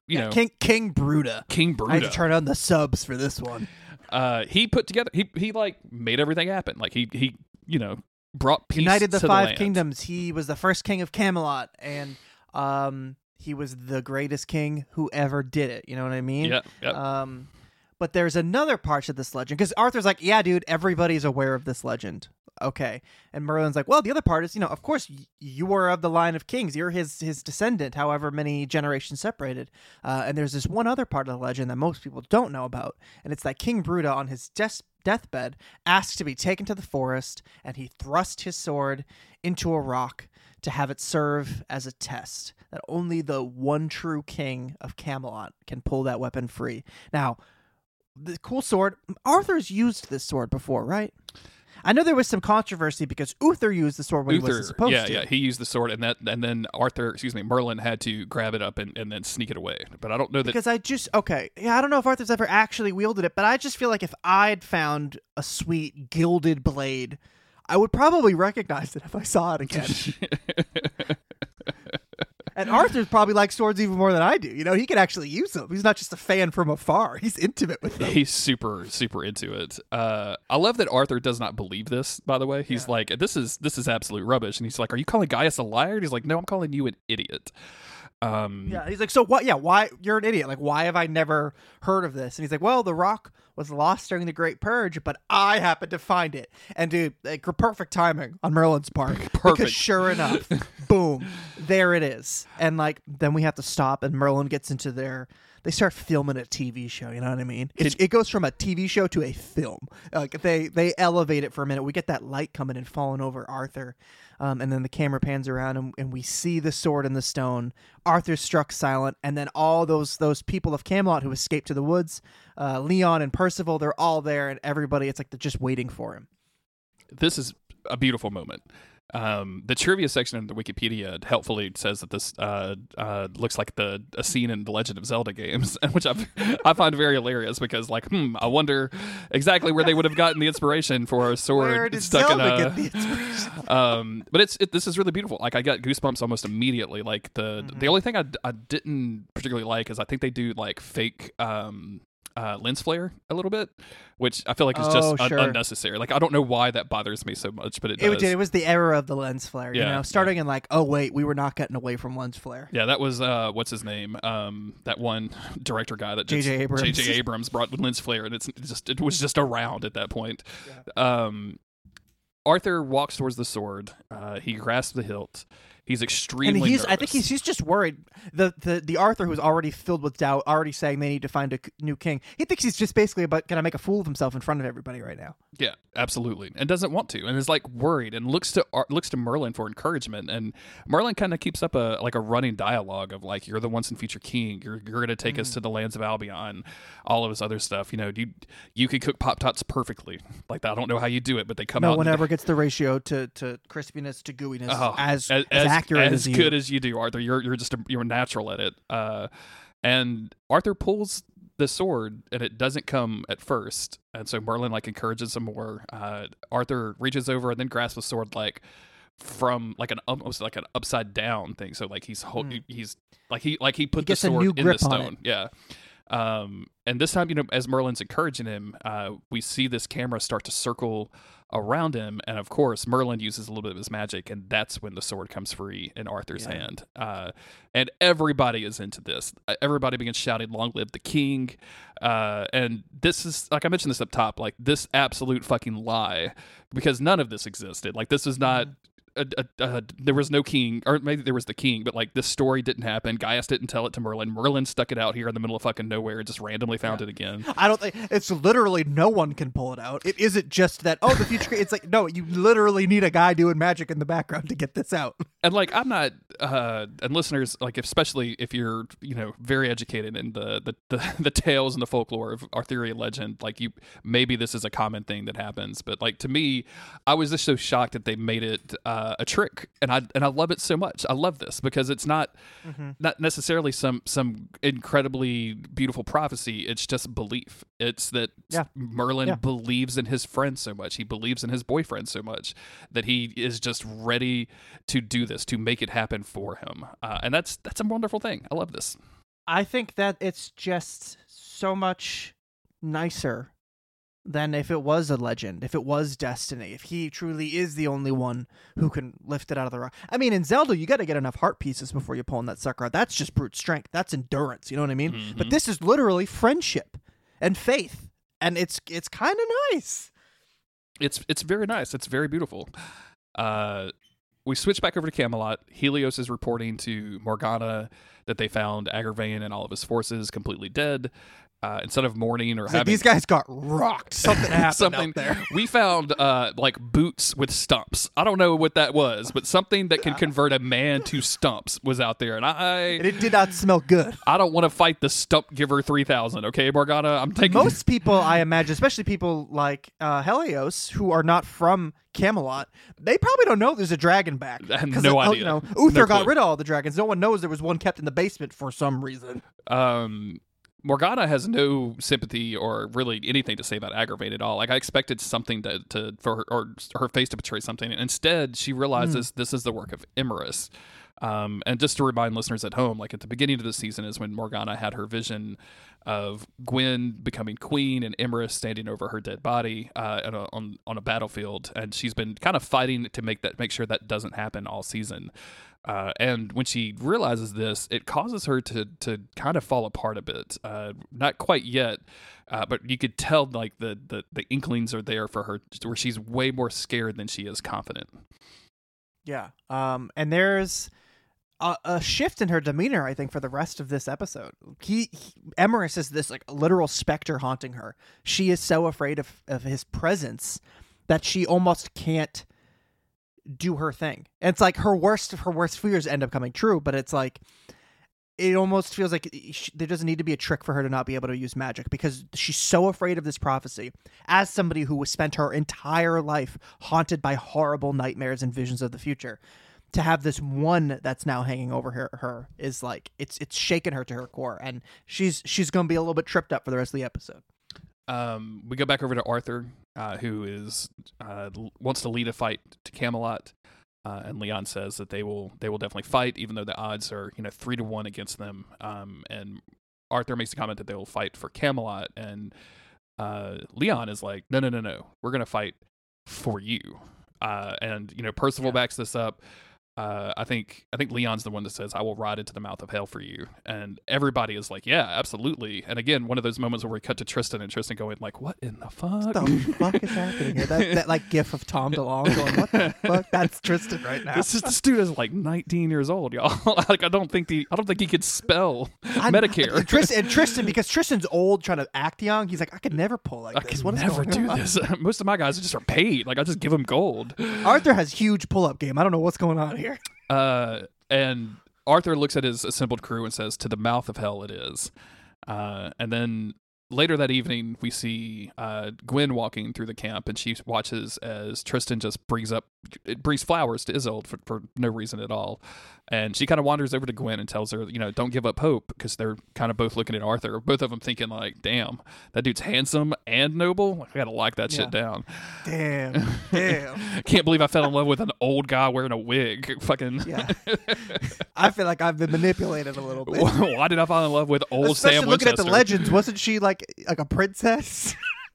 Bruda. King Bruda. I had to turn on the subs for this one. He put together. He like made everything happen. Like he brought peace. United the to Five land. Kingdoms. He was the first king of Camelot, and he was the greatest king who ever did it. You know what I mean? Yeah. But there's another part to this legend, because Arthur's like, yeah, dude, everybody's aware of this legend. Okay. And Merlin's like, well, the other part is, of course, you are of the line of kings. You're his descendant, however many generations separated. And there's this one other part of the legend that most people don't know about, and it's that King Bruda on his deathbed asked to be taken to the forest, and he thrust his sword into a rock to have it serve as a test that only the one true king of Camelot can pull that weapon free. Now, the cool sword, Arthur's used this sword before, right? I know there was some controversy because Uther used the sword when he wasn't supposed to. Yeah, he used the sword, and then Merlin had to grab it up and then sneak it away. But I don't know that, because I don't know if Arthur's ever actually wielded it, but I just feel like if I'd found a sweet gilded blade, I would probably recognize it if I saw it again. And Arthur's probably likes swords even more than I do. He can actually use them. He's not just a fan from afar. He's intimate with them. He's super, super into it. I love that Arthur does not believe this, by the way. He's like, this is absolute rubbish. And he's like, are you calling Gaius a liar? And he's like, no, I'm calling you an idiot. He's like, so what? Yeah, why? You're an idiot. Like, why have I never heard of this? And he's like, well, the rock was lost during the Great Purge, but I happened to find it. And dude, like, perfect timing on Merlin's part. Perfect. Because sure enough, boom, there it is. And like, then we have to stop, and Merlin gets into their they start filming a TV show. You know what I mean? It goes from a TV show to a film. Like they elevate it for a minute. We get that light coming and falling over Arthur, and then the camera pans around and we see the sword and the stone. Arthur's struck silent, and then all those people of Camelot who escaped to the woods, Leon and Percival, they're all there, and everybody, it's like they're just waiting for him. This is a beautiful moment. The trivia section of the Wikipedia helpfully says that this looks like a scene in the Legend of Zelda games, which I find very hilarious because, like, I wonder exactly where they would have gotten the inspiration for a sword Where did stuck Zelda in a. get the inspiration? But this is really beautiful. Like, I got goosebumps almost immediately. Like the only thing I didn't particularly like is I think they do like fake lens flare a little bit, which I feel like is just unnecessary. Like, I don't know why that bothers me so much, but it does. It was the era of the lens flare, Yeah, you know, starting in like, oh wait, we were not getting away from lens flare. Yeah, that was what's his name? That one director guy that J.J. Abrams. J.J. Abrams brought lens flare, and it was just around at that point. Yeah. Arthur walks towards the sword. He grasps the hilt. He's extremely nervous. I think he's just worried. The Arthur who's already filled with doubt, already saying they need to find a new king. He thinks he's just basically about going to make a fool of himself in front of everybody right now. Yeah, absolutely, and doesn't want to, and is like worried, and looks to Merlin for encouragement, and Merlin kind of keeps up a running dialogue of like, you're the once and future king, you're going to take us to the lands of Albion, all of his other stuff. You know, you could cook Pop-Tarts perfectly. Like, I don't know how you do it, but they come out. No one ever gets the ratio to crispiness to gooiness as accurate as you. Good as you do, Arthur. You're natural at it. And Arthur pulls the sword, and it doesn't come at first, and so Merlin like encourages him more. Arthur reaches over and then grasps the sword like from like almost like an upside down thing. So like he put the sword in the stone. Yeah. And this time, you know, as Merlin's encouraging him, we see this camera start to circle around him, and of course Merlin uses a little bit of his magic, and that's when the sword comes free in Arthur's hand. And everybody is into this. Everybody begins shouting, "Long live the king!" And this is, like I mentioned this up top, like this absolute fucking lie, because none of this existed. Like, this is not. There was no king, or maybe there was the king, but like this story didn't happen. Gaius didn't tell it to Merlin. Merlin stuck it out here in the middle of fucking nowhere and just randomly found it again. I don't think it's literally no one can pull it out. It isn't just that, the future. It's like, no, you literally need a guy doing magic in the background to get this out. And like, I'm not, and listeners, like, especially if you're, you know, very educated in the tales and the folklore of Arthurian legend, like, maybe this is a common thing that happens, but like, to me, I was just so shocked that they made it a trick, and I love it so much. I love this because it's not necessarily some incredibly beautiful prophecy. It's just belief. It's that Merlin believes in his friend so much. He believes in his boyfriend so much that he is just ready to do this, to make it happen for him. And that's a wonderful thing. I love this. I think that it's just so much nicer than if it was a legend, if it was destiny, if he truly is the only one who can lift it out of the rock. I mean, in Zelda, you got to get enough heart pieces before you pull that sucker out. That's just brute strength. That's endurance. You know what I mean? Mm-hmm. But this is literally friendship and faith, and it's kind of nice. It's very nice. It's very beautiful. We switch back over to Camelot. Helios is reporting to Morgana that they found Agravain and all of his forces completely dead. Instead of mourning or having... These guys got rocked. Something happened out there. We found like boots with stumps. I don't know what that was, but something that can convert a man to stumps was out there. And it did not smell good. I don't want to fight the Stump Giver 3000, okay, Morgana? I'm taking... Most people, I imagine, especially people like Helios, who are not from Camelot, they probably don't know there's a dragon back. I have no idea. You know, Uther got rid of all the dragons. No one knows there was one kept in the basement for some reason. Morgana has no sympathy or really anything to say about Agravain at all. Like, I expected something for her face to betray something. And instead, she realizes this is the work of Imerys. And just to remind listeners at home, like at the beginning of the season is when Morgana had her vision of Gwen becoming queen and Imerys standing over her dead body on a battlefield. And she's been kind of fighting to make sure that doesn't happen all season. And when she realizes this, it causes her to kind of fall apart a bit. Not quite yet, but you could tell like the inklings are there for her, where she's way more scared than she is confident. Yeah. And there's a shift in her demeanor, I think, for the rest of this episode. Emerus is this like literal specter haunting her. She is so afraid of his presence that she almost can't do her thing. And it's like her worst fears end up coming true, but it's like it almost feels like there doesn't need to be a trick for her to not be able to use magic, because she's so afraid of this prophecy. As somebody who has spent her entire life haunted by horrible nightmares and visions of the future, to have this one that's now hanging over her is like it's shaken her to her core, and she's going to be a little bit tripped up for the rest of the episode. We go back over to Arthur, who is wants to lead a fight to Camelot. And Leon says that they will definitely fight, even though the odds are 3-1 against them. And Arthur makes the comment that they will fight for Camelot, and Leon is like, no, we're gonna fight for you. And Percival backs this up. I think Leon's the one that says, I will ride into the mouth of hell for you. And everybody is like, yeah, absolutely. And again, one of those moments where we cut to Tristan and Tristan going like, what in the fuck? What the fuck is happening here? That like gif of Tom DeLonge going, what the fuck? That's Tristan right now. This dude is like 19 years old, y'all. Like I don't think he could spell Medicare. Tristan, because Tristan's old trying to act young, he's like, I could never pull like this. I could never do this. Most of my guys just are paid. Like I just give them gold. Arthur has huge pull-up game. I don't know what's going on here. And Arthur looks at his assembled crew and says, to the mouth of hell it is. And then later that evening, we see Gwen walking through the camp, and she watches as Tristan just brings flowers to Isolde for no reason at all. And she kind of wanders over to Gwen and tells her, don't give up hope, because they're kind of both looking at Arthur, both of them thinking like, damn, that dude's handsome and noble. I gotta lock that shit down. Damn. Can't believe I fell in love with an old guy wearing a wig. Fucking. Yeah. I feel like I've been manipulated a little bit. Why did I fall in love with old Especially Sam looking Winchester? at the legends, wasn't she like a princess?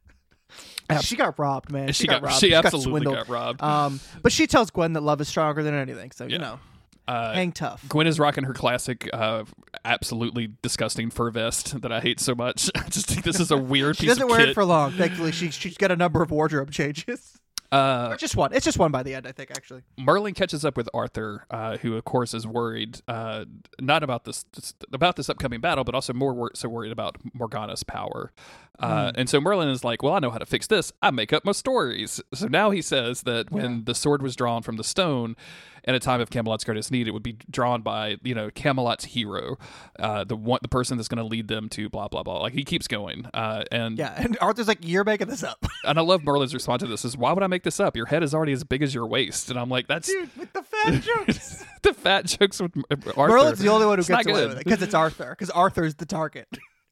She got robbed, man. She got robbed. She absolutely swindled. got robbed. But she tells Gwen that love is stronger than anything. So hang tough. Gwen is rocking her classic, absolutely disgusting fur vest that I hate so much. I just think this is a weird she piece of doesn't wear kit. it for long. Thankfully, she's got a number of wardrobe changes. Or just one. It's just one by the end, I think, actually. Merlin catches up with Arthur, who, of course, is worried not about this upcoming battle, but also so worried about Morgana's power. And so Merlin is like, well, I know how to fix this. I make up my stories. So now he says that when the sword was drawn from the stone in a time of Camelot's greatest need, it would be drawn by, Camelot's hero, the person that's going to lead them to blah, blah, blah. Like, he keeps going. And Arthur's like, you're making this up. And I love Merlin's response to this is, why would I make this up? Your head is already as big as your waist. And I'm like, that's... Dude, with the fat jokes. The fat jokes with Arthur. Merlin's the only one who It's gets not away good. with it, because it's Arthur. Because Arthur's the target.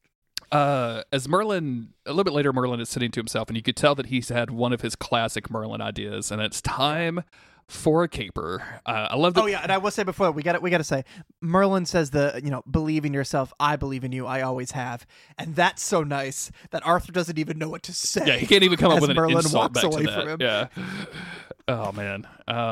As Merlin, a little bit later, Merlin is sitting to himself, and you could tell that he's had one of his classic Merlin ideas, and it's time for a caper. I love that. Oh yeah, and I will say before we got to say, Merlin says believe in yourself. I believe in you. I always have, and that's so nice that Arthur doesn't even know what to say. Yeah, he can't even come up with an Merlin insult walks back away to that. from him. Yeah. Oh man.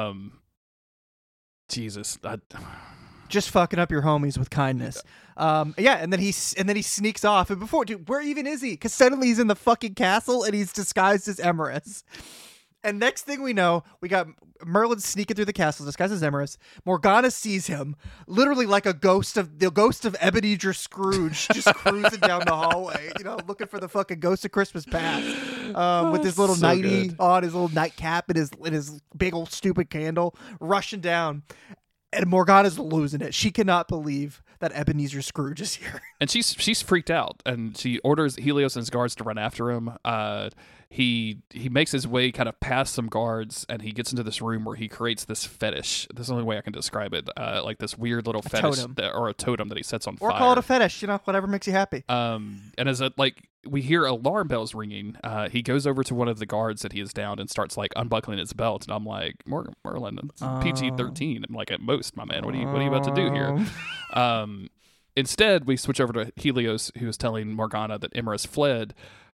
Jesus. Just fucking up your homies with kindness. And then he sneaks off. And before, dude, where even is he? Because suddenly he's in the fucking castle and he's disguised as Emerus. And next thing we know, we got Merlin sneaking through the castle disguised as Emerus. Morgana sees him, literally like the ghost of Ebenezer Scrooge, just cruising down the hallway, looking for the fucking ghost of Christmas past, with his little nightie on, his little nightcap, and his big old stupid candle, rushing down. And Morgana's losing it. She cannot believe that Ebenezer Scrooge is here. And she's freaked out, and she orders Helios and his guards to run after him. He makes his way kind of past some guards, and he gets into this room where he creates this fetish. This is the only way I can describe it. Like this weird little fetish or a totem that he sets on fire. Or call it a fetish, whatever makes you happy. And as we hear alarm bells ringing, he goes over to one of the guards that he has downed and starts like unbuckling his belt. And I'm like, Merlin, it's PG-13. I'm like, at most, my man, what are you about to do here? Instead, we switch over to Helios, who is telling Morgana that Emerus fled.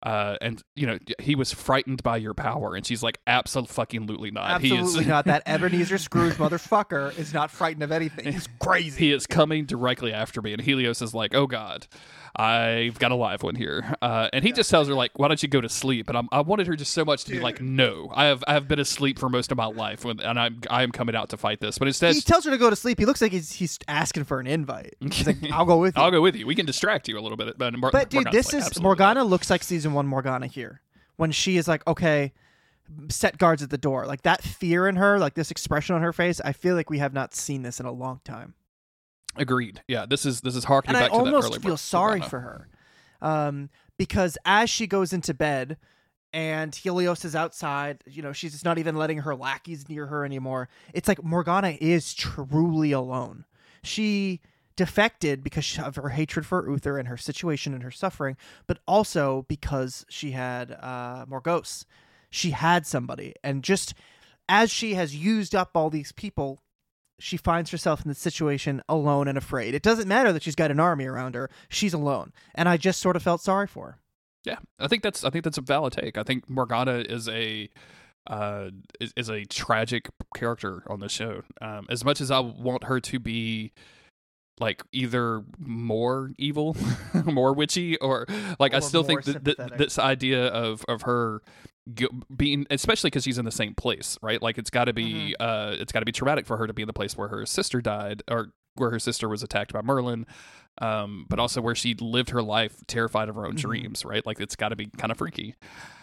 And he was frightened by your power, and she's like, absolutely not. Absolutely not. That Ebenezer Scrooge motherfucker is not frightened of anything. He's crazy. He is coming directly after me, and Helios is like, oh god, I've got a live one here. And he just tells her, like, why don't you go to sleep? And I wanted her just so much to be like, no, I have been asleep for most of my life, and I am coming out to fight this. But instead, he tells her to go to sleep. He looks like he's asking for an invite. He's like, I'll go with you. I'll go with you. We can distract you a little bit. But dude, Morgana looks like season 1 Morgana here. When she is like, okay, set guards at the door. Like that fear in her, like this expression on her face, I feel like we have not seen this in a long time. Agreed. Yeah, this is harkening back to that early. And I almost feel sorry for her. Because as she goes into bed and Helios is outside, she's just not even letting her lackeys near her anymore. It's like Morgana is truly alone. She defected because of her hatred for Uther and her situation and her suffering, but also because she had Morgause. She had somebody, and just as she has used up all these people, she finds herself in the situation alone and afraid. It doesn't matter that she's got an army around her; she's alone, and I just sort of felt sorry for her. Yeah, I think that's a valid take. I think Morgana is a tragic character on the show. As much as I want her to be like either more evil, more witchy, or like I still think that this idea of her being, especially because she's in the same place, right? Like it's got to be traumatic for her to be in the place where her sister died, or where her sister was attacked by Merlin, but also where she lived her life terrified of her own dreams, right? Like it's got to be kind of freaky.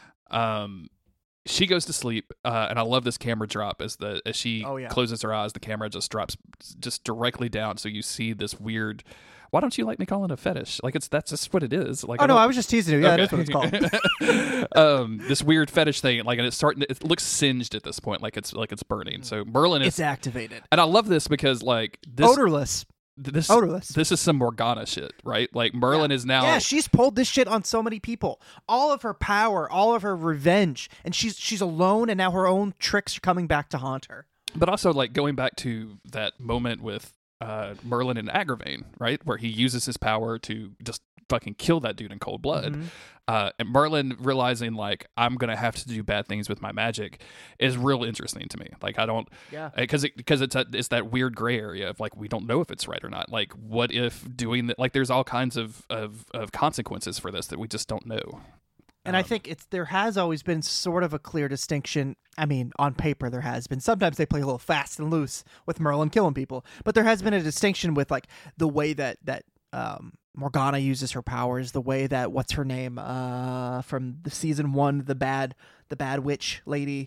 She goes to sleep, and I love this camera drop as she closes her eyes. The camera just drops just directly down, so you see this weird. Why don't you like me calling it a fetish? Like that's just what it is. Like I was just teasing you. Yeah, okay. That's what it's called. This weird fetish thing, like, and it's starting. It looks singed at this point, like it's burning. So Merlin is activated, and I love this because like this odorless. This is some Morgana shit, right? Like Merlin is now. Yeah, she's pulled this shit on so many people. All of her power, all of her revenge, and she's alone, and now her own tricks are coming back to haunt her. But also, like going back to that moment with Merlin and Agravain, right, where he uses his power to just fucking kill that dude in cold blood. And Merlin realizing like I'm gonna have to do bad things with my magic is real interesting to me. Like I don't, because it's that weird gray area of like we don't know if it's right or not. Like what if doing that? Like there's all kinds of consequences for this that we just don't know. And I think there has always been sort of a clear distinction. I mean, on paper there has been. Sometimes they play a little fast and loose with Merlin killing people, but there has been a distinction with like the way that Morgana uses her powers, the way that what's her name from the season 1, the bad witch lady.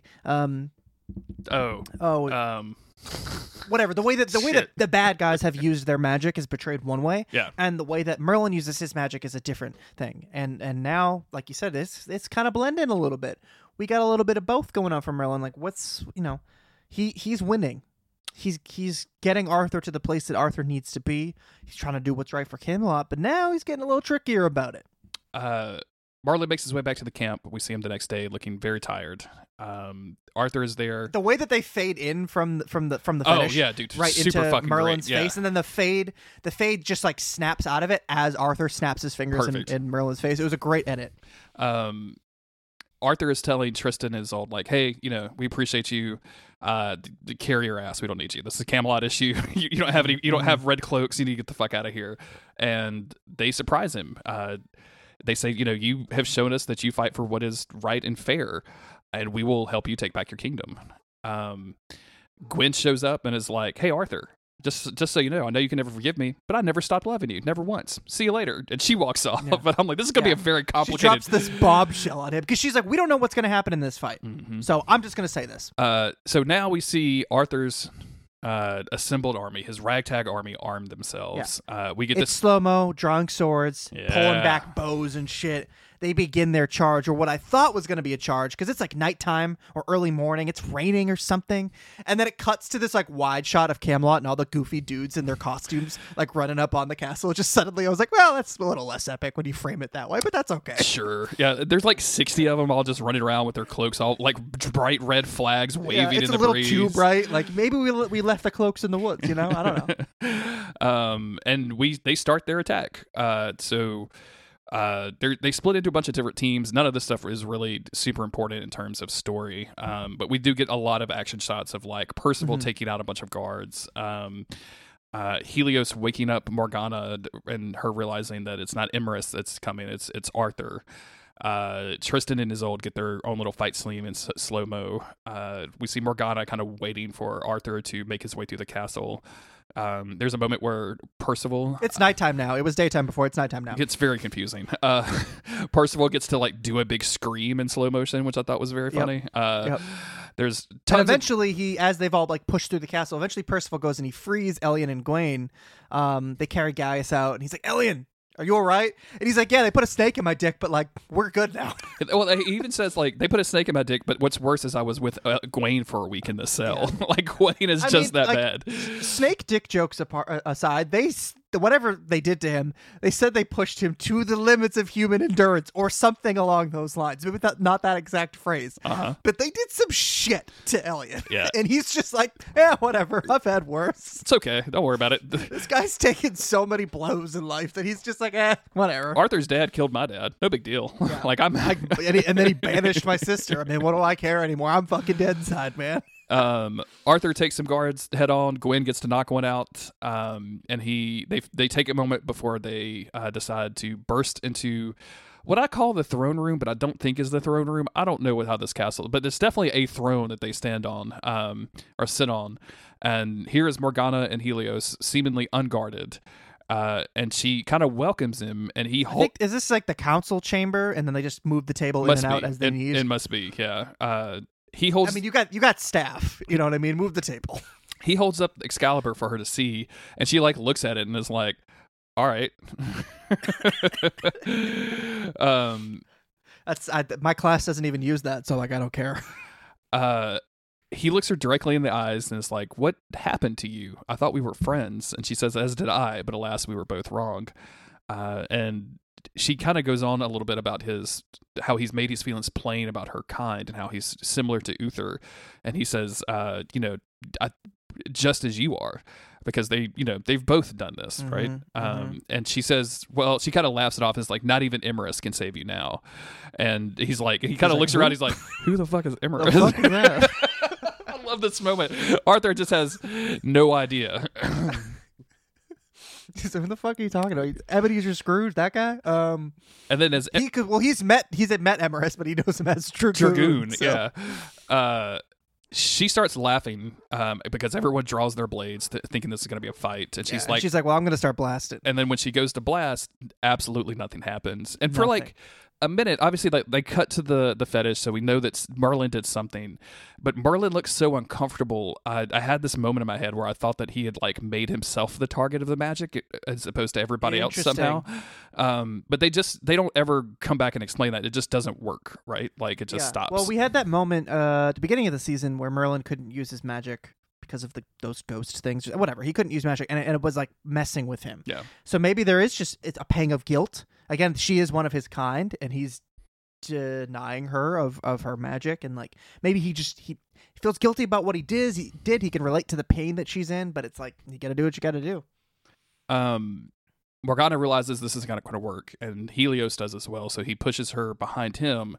Whatever. The way that the bad guys have used their magic is portrayed one way, and the way that Merlin uses his magic is a different thing. And now, like you said, it's kind of blending a little bit. We got a little bit of both going on for Merlin. Like what's he's winning. He's getting Arthur to the place that Arthur needs to be. He's trying to do what's right for Camelot, but now he's getting a little trickier about it. Marley makes his way back to the camp. We see him the next day, looking very tired. Arthur is there. The way that they fade in from the finish, oh yeah, dude, right super into fucking Merlin's great. face, and then the fade just like snaps out of it as Arthur snaps his fingers in Merlin's face. It was a great edit. Arthur is telling Tristan is all like, hey, we appreciate you. Carry your ass. We don't need you. This is a Camelot issue. you don't have any. You don't have red cloaks. You need to get the fuck out of here. And they surprise him. They say, you have shown us that you fight for what is right and fair, and we will help you take back your kingdom. Gwen shows up and is like, hey, Arthur, just so you know, I know you can never forgive me, but I never stopped loving you. Never once. See you later. And she walks off. Yeah. But I'm like, this is going to be a very complicated... She drops this bombshell on him because she's like, we don't know what's going to happen in this fight. So I'm just going to say this. So now we see Arthur's assembled army, his ragtag army, armed themselves. We get this slow-mo, drawing swords, pulling back bows and shit. They begin their charge, or what I thought was going to be a charge, because it's like nighttime or early morning. It's raining or something. And then it cuts to this like wide shot of Camelot and all the goofy dudes in their costumes like running up on the castle. Just suddenly I was like, well, that's a little less epic when you frame it that way, but that's okay. Sure. Yeah, there's like 60 of them all just running around with their cloaks, all like bright red flags waving in the breeze. It's a little too bright. Like maybe we left the cloaks in the woods, I don't know. And they start their attack. So They split into a bunch of different teams. None of this stuff is really super important in terms of story, but we do get a lot of action shots of like Percival taking out a bunch of guards. Helios waking up Morgana and her realizing that it's not Emerus that's coming, it's Arthur. Tristan and Isolde get their own little fight scene in slow-mo. We see Morgana kind of waiting for Arthur to make his way through the castle. There's a moment where Percival... It's nighttime now. It was daytime before. It's nighttime now. It's very confusing. Percival gets to like do a big scream in slow motion, which I thought was very funny. There's tons and eventually as they've all like pushed through the castle, eventually Percival goes and he frees Elian and Gwaine. They carry Gaius out and he's like, Elian, are you all right? And he's like, yeah, they put a snake in my dick, but like, we're good now. Well, he even says like, they put a snake in my dick, but what's worse is I was with Gwaine for a week in the cell. Yeah. Like Gwaine is just that bad. Snake dick jokes aside, whatever they did to him, they said they pushed him to the limits of human endurance or something along those lines. Maybe not that exact phrase, but they did some shit to Elian. Yeah. And he's just like, yeah, whatever. I've had worse. It's okay. Don't worry about it. This guy's taken so many blows in life that he's just like, whatever. Arthur's dad killed my dad. No big deal. Yeah. Like and then he banished my sister. I mean, what do I care anymore? I'm fucking dead inside, man. Arthur takes some guards head on. Gwen gets to knock one out, and they take a moment before they decide to burst into what I call the throne room, but I don't think is the throne room. I don't know how this castle, but it's definitely a throne that they stand on or sit on. And here is Morgana and Helios seemingly unguarded. And she kind of welcomes him, and is this like the council chamber, and then they just move the table in and out as they need? It must be, yeah. He holds. I mean, you got staff. You know what I mean? Move the table. He holds up Excalibur for her to see, and she like looks at it and is like, "All right." My class doesn't even use that, so like I don't care. He looks her directly in the eyes and is like, "What happened to you? I thought we were friends." And she says, "As did I, but alas, we were both wrong." And she kind of goes on a little bit about how he's made his feelings plain about her kind and how he's similar to Uther. And he says, just as you are, because they've both done this, right? And she says, well, she kind of laughs it off. It's like, not even Emerus can save you now. And he's like, he kind of looks around. He's like, who the fuck is Emerus? The fuck is that? I love this moment. Arthur just has no idea. Who the fuck are you talking about? Ebenezer Scrooge, that guy? And then he's met Emerus, but he knows him as Dragoon. So. Yeah. She starts laughing because everyone draws their blades thinking this is going to be a fight. And she's like, well, I'm going to start blasting. And then when she goes to blast, absolutely nothing happens. And for like a minute, obviously they cut to the fetish, so we know that Merlin did something. But Merlin looks so uncomfortable. I had this moment in my head where I thought that he had like made himself the target of the magic as opposed to everybody else somehow. But they don't ever come back and explain that. It just doesn't work, right? Like it just stops. Well, we had that moment at the beginning of the season where Merlin couldn't use his magic because of those ghost things, whatever. He couldn't use magic, and it was like messing with him. Yeah. So maybe there is just a pang of guilt. Again, she is one of his kind, and he's denying her of her magic, and like maybe he feels guilty about what he did. He can relate to the pain that she's in, but it's like you got to do what you got to do. Morgana realizes this isn't going to work, and Helios does as well. So he pushes her behind him,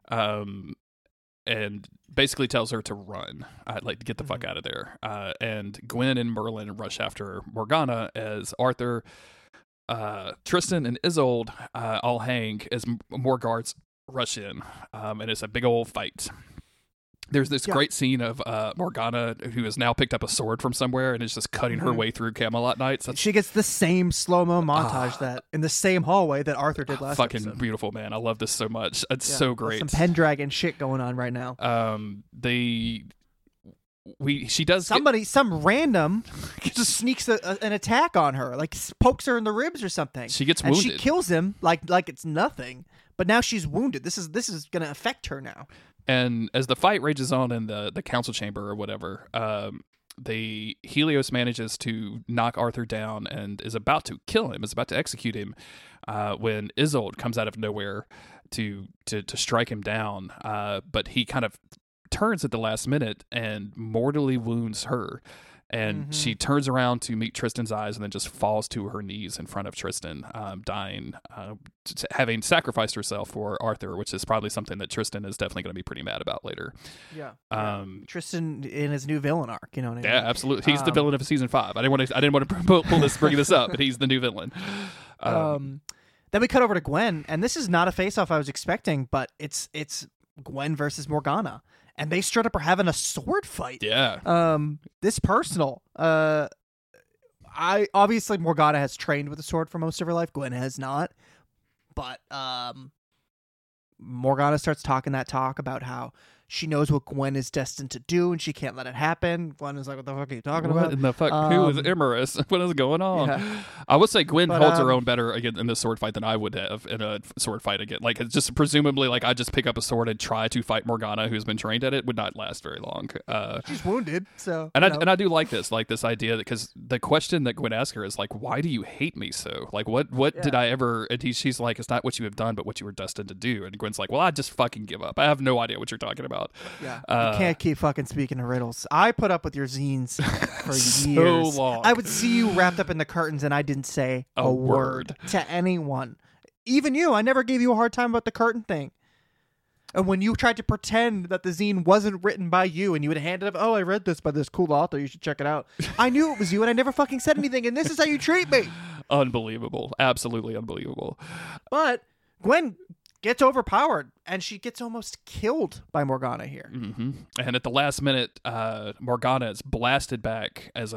and basically tells her to run, like to get the fuck out of there. And Gwen and Merlin rush after Morgana as Arthur, Tristan, and Isolde all hang as more guards rush in, and it's a big old fight. There's this great scene of Morgana, who has now picked up a sword from somewhere and is just cutting her way through Camelot Nights. She gets the same slow-mo montage that in the same hallway that Arthur did last fucking episode. Beautiful, man. I love this so much. It's so great. Some Pendragon shit going on right now. Some random just sneaks an attack on her, like pokes her in the ribs or something. She gets wounded. She kills him like it's nothing. But now she's wounded. This is going to affect her now. And as the fight rages on in the council chamber or whatever, the Helios manages to knock Arthur down and is about to kill him, is about to execute him, when Isolde comes out of nowhere to strike him down. But he kind of turns at the last minute and mortally wounds her. And she turns around to meet Tristan's eyes and then just falls to her knees in front of Tristan, dying, having sacrificed herself for Arthur, which is probably something that Tristan is definitely going to be pretty mad about later. Yeah. Tristan in his new villain arc, you know what I mean? Yeah, absolutely. He's the villain of season 5. I didn't want to bring this up, but he's the new villain. Then we cut over to Gwen, and this is not a face-off I was expecting, but it's Gwen versus Morgana, and they straight up are having a sword fight. Yeah. This personal. I obviously Morgana has trained with a sword for most of her life. Gwen has not, but Morgana starts talking that talk about how she knows what Gwen is destined to do, and she can't let it happen. Gwen is like, what the fuck are you talking about? What in the fuck? Who is Imerus? What is going on? Yeah. I would say Gwen holds her own better again in this sword fight than I would have in a sword fight again. Like, it's just presumably, like, I just pick up a sword and try to fight Morgana, who's been trained at it, would not last very long. She's wounded, so... And I do like this idea, because the question that Gwen asks her is, like, why do you hate me so? Like, what did I ever... And she's like, it's not what you have done, but what you were destined to do. And Gwen's like, well, I just fucking give up. I have no idea what you're talking about. Yeah. You can't keep fucking speaking in riddles. I put up with your zines for so years. long. I would see you wrapped up in the curtains, and I didn't say a word to anyone. Even you. I never gave you a hard time about the curtain thing. And when you tried to pretend that the zine wasn't written by you, and you would hand it up, I read this by this cool author, you should check it out. I knew it was you, and I never fucking said anything, and this is how you treat me. Unbelievable. Absolutely unbelievable. But Gwen gets overpowered, and she gets almost killed by Morgana here. Mm-hmm. And at the last minute, Morgana is blasted back as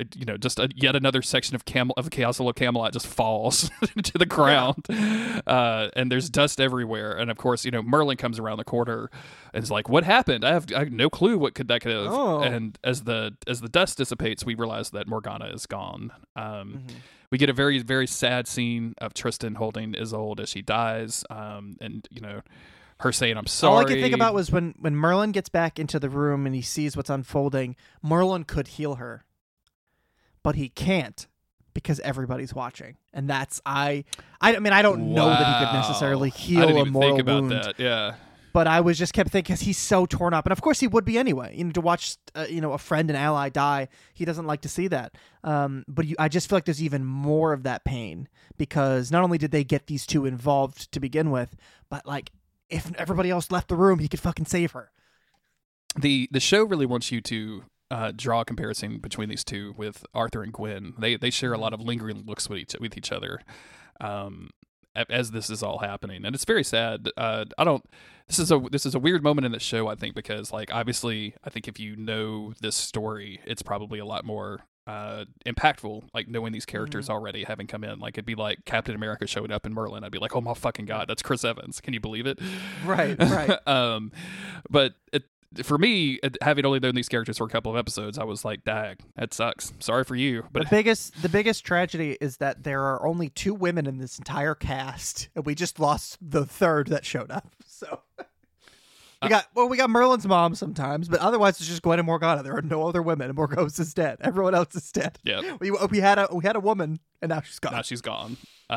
yet another section of Castle of Camelot just falls to the ground, and there's dust everywhere. And of course, Merlin comes around the corner and is like, "What happened? I have no clue what that could have." Oh. And as the dust dissipates, we realize that Morgana is gone. We get a very, very sad scene of Tristan holding Isolde as she dies, and her saying, "I'm sorry." All I could think about was when Merlin gets back into the room and he sees what's unfolding. Merlin could heal her, but he can't because everybody's watching, and that's I mean, I don't know that he could necessarily heal I didn't a even mortal think about wound. that. Yeah. But I was just kept thinking, because he's so torn up, and of course he would be anyway. To watch, a friend and ally die, he doesn't like to see that. But I just feel like there's even more of that pain, because not only did they get these two involved to begin with, but like if everybody else left the room, he could fucking save her. The show really wants you to draw a comparison between these two with Arthur and Gwen. They share a lot of lingering looks with each other. As this is all happening, and it's very sad. This is a weird moment in the show, I think, because like obviously I think if you know this story, it's probably a lot more impactful, like knowing these characters already, having come in. Like it'd be like Captain America showing up in Merlin. I'd be like, oh my fucking god, that's Chris Evans. Can you believe it? Right. But for me, having only known these characters for a couple of episodes, I was like, dag, that sucks. Sorry for you. But the biggest tragedy is that there are only 2 women in this entire cast, and we just lost the third that showed up. So we got Merlin's mom sometimes, but otherwise it's just Gwen and Morgana. There are no other women, and Morgause is dead. Everyone else is dead. Yeah. We had a woman, and now she's gone. Now she's gone.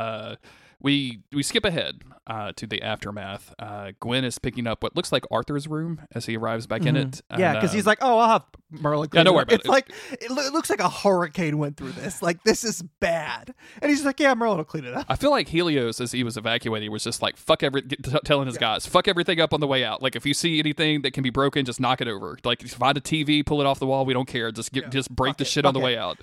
We skip ahead to the aftermath. Gwen is picking up what looks like Arthur's room as he arrives back in it. Yeah, because he's like, I'll have Merlin clean don't worry about it. It's like, it looks like a hurricane went through this. Like, this is bad. And he's like, yeah, Merlin will clean it up. I feel like Helios, as he was evacuating, was just like, telling his guys, fuck everything up on the way out. Like, if you see anything that can be broken, just knock it over. Like, find a TV, pull it off the wall. We don't care. Just break the shit on the way out.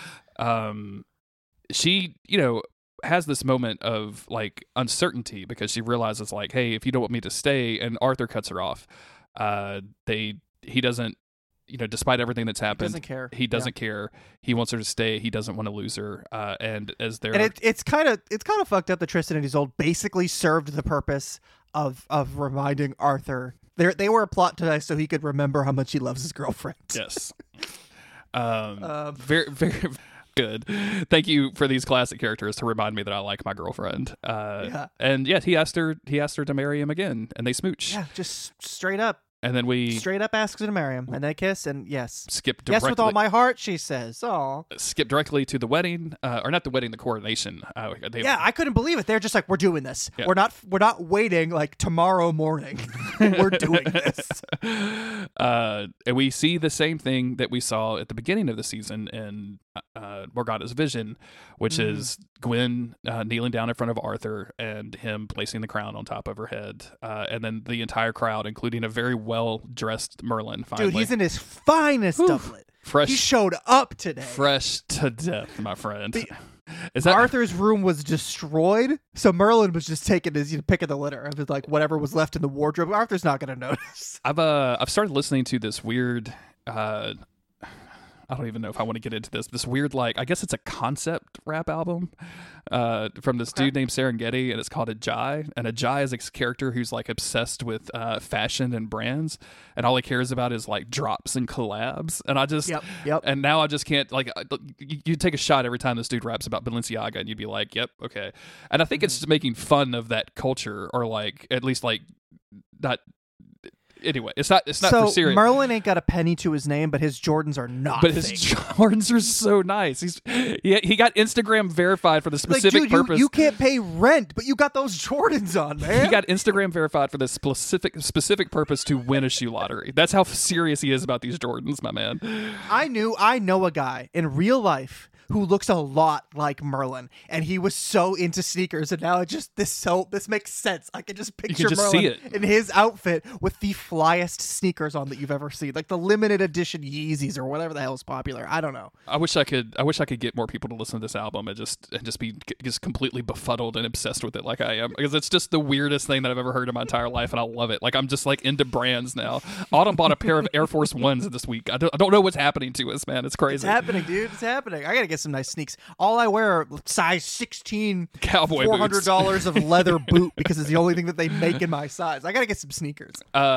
She, has this moment of like uncertainty because she realizes like, hey, if you don't want me to stay, and Arthur cuts her off. He doesn't, despite everything that's happened, he doesn't care. He wants her to stay. He doesn't want to lose her. And it's kind of fucked up that Tristan and Isolde basically served the purpose of reminding Arthur they were a plot device so he could remember how much he loves his girlfriend. Yes. Very, very good. Thank you for these classic characters to remind me that I like my girlfriend. And yes, he asked her to marry him again, and they smooch. Yeah, just straight up. And then we straight up asks her to marry him, and they kiss, and yes, skip directly. Yes, with all my heart, she says. Oh, skip directly to the wedding, or not the wedding, the coronation. I couldn't believe it. They're just like, we're doing this. Yeah. We're not waiting like tomorrow morning. We're doing this. And we see the same thing that we saw at the beginning of the season in Morgana's vision, which is Gwen kneeling down in front of Arthur and him placing the crown on top of her head. And then the entire crowd, including a very well-dressed Merlin, finally. Dude, he's in his finest doublet. Fresh. He showed up today. Fresh to death, my friend. Arthur's room was destroyed, so Merlin was just taking his pick of the litter of his, like whatever was left in the wardrobe. Arthur's not going to notice. I've started listening to this weird. I don't even know if I want to get into this. This weird, like, I guess it's a concept rap album from this dude named Serengeti, and it's called Ajay. And Ajay is a character who's like obsessed with fashion and brands, and all he cares about is like drops and collabs. And I just, Yep. And now I just can't, like, you take a shot every time this dude raps about Balenciaga, and you'd be like, yep, okay. And I think it's just making fun of that culture, or like at least like not. Anyway, it's not so for serious. Merlin ain't got a penny to his name, but his Jordans are not. But his Jordans are so nice. He got Instagram verified for the specific purpose. You can't pay rent, but you got those Jordans on, man. He got Instagram verified for the specific purpose to win a shoe lottery. That's how serious he is about these Jordans, my man. I know a guy in real life who looks a lot like Merlin, and he was so into sneakers, and now this makes sense. I can just picture Merlin in his outfit with the flyest sneakers on that you've ever seen, like the limited edition Yeezys or whatever the hell is popular. I don't know. I wish I could get more people to listen to this album and just be completely befuddled and obsessed with it like I am, because it's just the weirdest thing that I've ever heard in my entire life, and I love it. Like, I'm just like into brands now. Autumn bought a pair of Air Force Ones this week. I don't know what's happening to us, man. It's crazy. It's happening, dude. It's happening. I gotta get some nice sneaks. All I wear are size 16 cowboy boots. $400 of leather boot because it's the only thing that they make in my size. I gotta get some sneakers.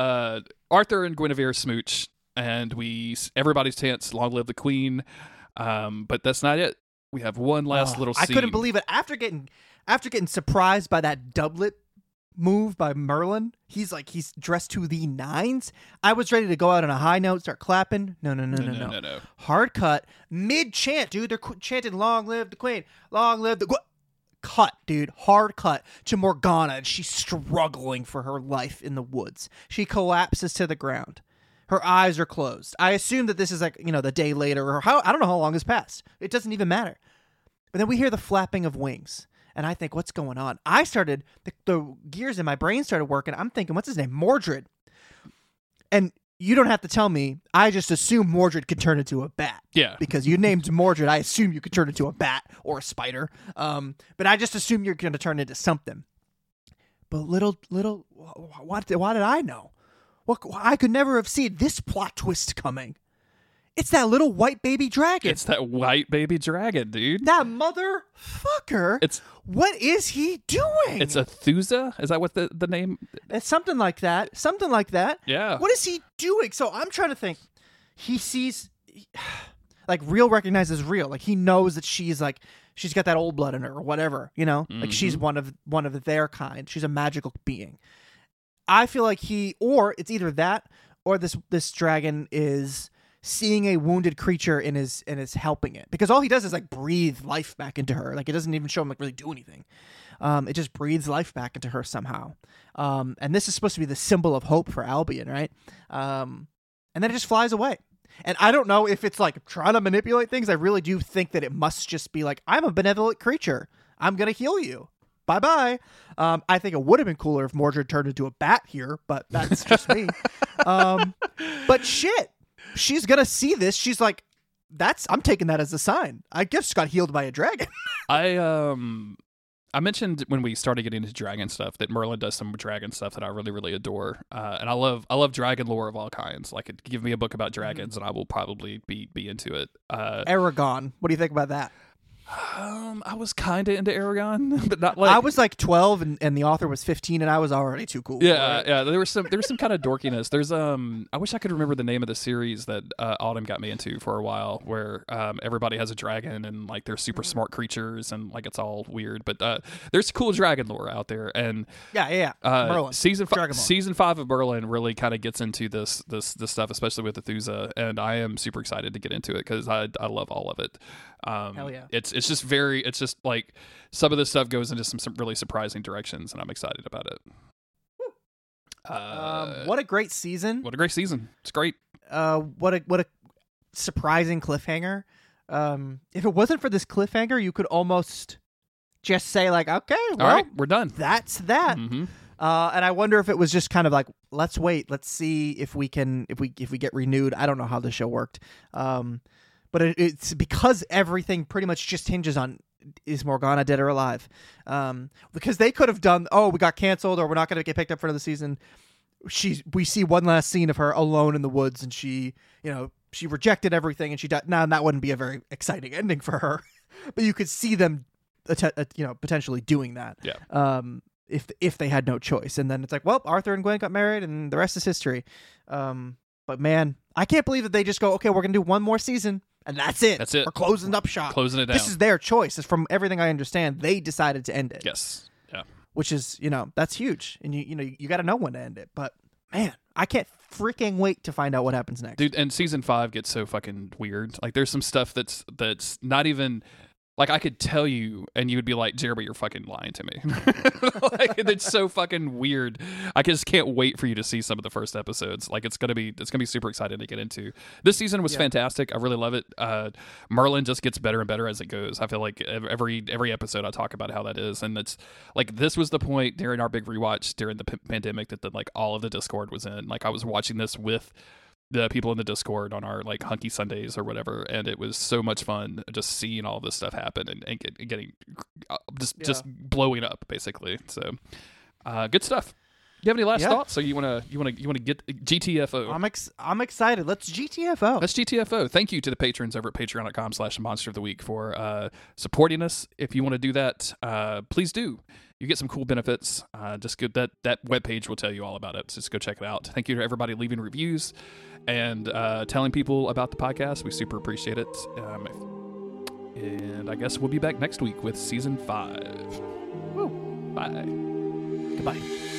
Arthur and Guinevere smooch, and everybody's chants "Long live the Queen," but that's not it. We have one last little scene. I couldn't believe it. After getting surprised by that doublet move by Merlin, he's dressed to the nines. I was ready to go out on a high note, start clapping. No. Hard cut, mid chant, dude. They're chanting "Long live the Queen, long live the cut, dude. Hard cut to Morgana, and she's struggling for her life in the woods. She collapses to the ground. Her eyes are closed. I assume that this is like, the day later, or I don't know how long has passed. It doesn't even matter. But then we hear the flapping of wings. And I think, what's going on? I started, the gears in my brain started working. I'm thinking, what's his name? Mordred. And you don't have to tell me. I just assume Mordred could turn into a bat. Yeah. Because you named Mordred. I assume you could turn into a bat or a spider. But I just assume you're going to turn into something. But why did I know? I could never have seen this plot twist coming. It's that little white baby dragon. It's that white baby dragon, dude. That motherfucker. What is he doing? It's a Thuza? Is that what the name? It's something like that. Yeah. What is he doing? So I'm trying to think. He sees, like, real recognizes real. Like, he knows that she's got that old blood in her or whatever, Like, she's one of their kind. She's a magical being. I feel like it's either that or this dragon is seeing a wounded creature and is helping it, because all he does is like breathe life back into her. Like, it doesn't even show him like really do anything. It just breathes life back into her somehow. And this is supposed to be the symbol of hope for Albion, right? And then it just flies away. And I don't know if it's like trying to manipulate things. I really do think that it must just be like, I'm a benevolent creature. I'm going to heal you. Bye-bye. I think it would have been cooler if Mordred turned into a bat here, but that's just me. But shit. She's gonna see this. She's like, I'm taking that as a sign. I just got healed by a dragon. I mentioned when we started getting into dragon stuff that Merlin does some dragon stuff that I really, really adore. And I love dragon lore of all kinds. Like, give me a book about dragons and I will probably be into it. Aragon. What do you think about that? I was kind of into Aragon, but not like... I was like 12 and the author was 15 and I was already too cool. Yeah, yeah. There was some kind of dorkiness. There's I wish I could remember the name of the series that Autumn got me into for a while, where everybody has a dragon and like they're super smart creatures and like it's all weird. But there's cool dragon lore out there, and Merlin. Season 5 of Merlin really kind of gets into this stuff, especially with the Thuza, and I am super excited to get into it because I love all of it. Hell yeah. It's just like some of this stuff goes into some really surprising directions, and I'm excited about it. What a great season. What a great season. It's great. What a surprising cliffhanger. If it wasn't for this cliffhanger, you could almost just say like, okay, well, all right, we're done. That's that. Mm-hmm. And I wonder if it was just kind of like, let's wait, let's see if we get renewed. I don't know how the show worked. But it's because everything pretty much just hinges on, is Morgana dead or alive? Because they could have done, we got canceled or we're not going to get picked up for another season. We see one last scene of her alone in the woods and she rejected everything and she died. Now that wouldn't be a very exciting ending for her, but you could see them, potentially doing that. Yeah. If they had no choice. And then it's like, well, Arthur and Gwen got married and the rest is history. But man, I can't believe that they just go, okay, we're going to do one more season and that's it. That's it. We're closing up shop. Closing it down. This is their choice. From everything I understand, they decided to end it. Yes. Yeah. Which is, that's huge. And you got to know when to end it. But man, I can't freaking wait to find out what happens next. Dude, and season 5 gets so fucking weird. Like there's some stuff that's not even, like I could tell you and you would be like, Jeremy, you're fucking lying to me. Like it's so fucking weird. I just can't wait for you to see some of the first episodes. Like it's gonna be super exciting to get into. This season was fantastic. I really love it. Merlin just gets better and better as it goes. I feel like every episode I talk about how that is, and it's like this was the point during our big rewatch during the pandemic that like all of the Discord was in. Like I was watching this with the people in the Discord on our like Hunky Sundays or whatever, and it was so much fun just seeing all this stuff happen and getting just blowing up basically. So good stuff. Do you have any last thoughts? So you want to get GTFO? I'm excited. Let's GTFO. Let's GTFO. Thank you to the patrons over at patreon.com/Monster of the Week for supporting us. If you want to do that, please do. You get some cool benefits. Just go, that webpage will tell you all about it. So just go check it out. Thank you to everybody leaving reviews and telling people about the podcast. We super appreciate it. And I guess we'll be back next week with season 5. Woo. Bye. Goodbye.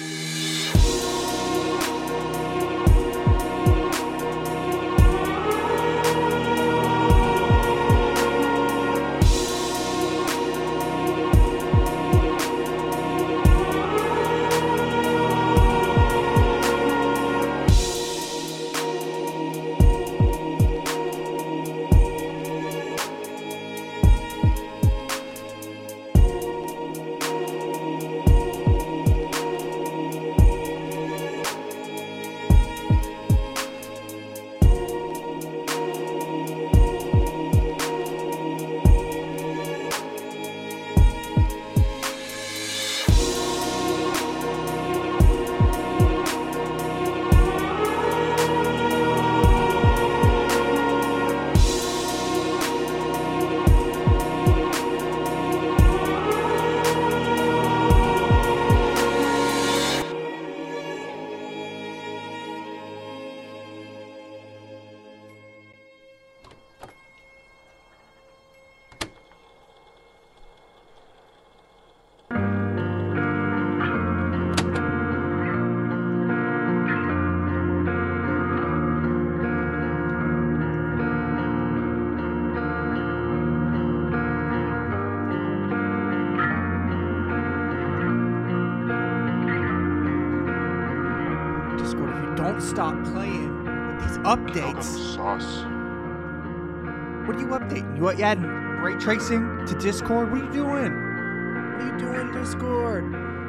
Stop playing with these updates. Sauce. What are you updating? You adding ray tracing to Discord? What are you doing? What are you doing, Discord?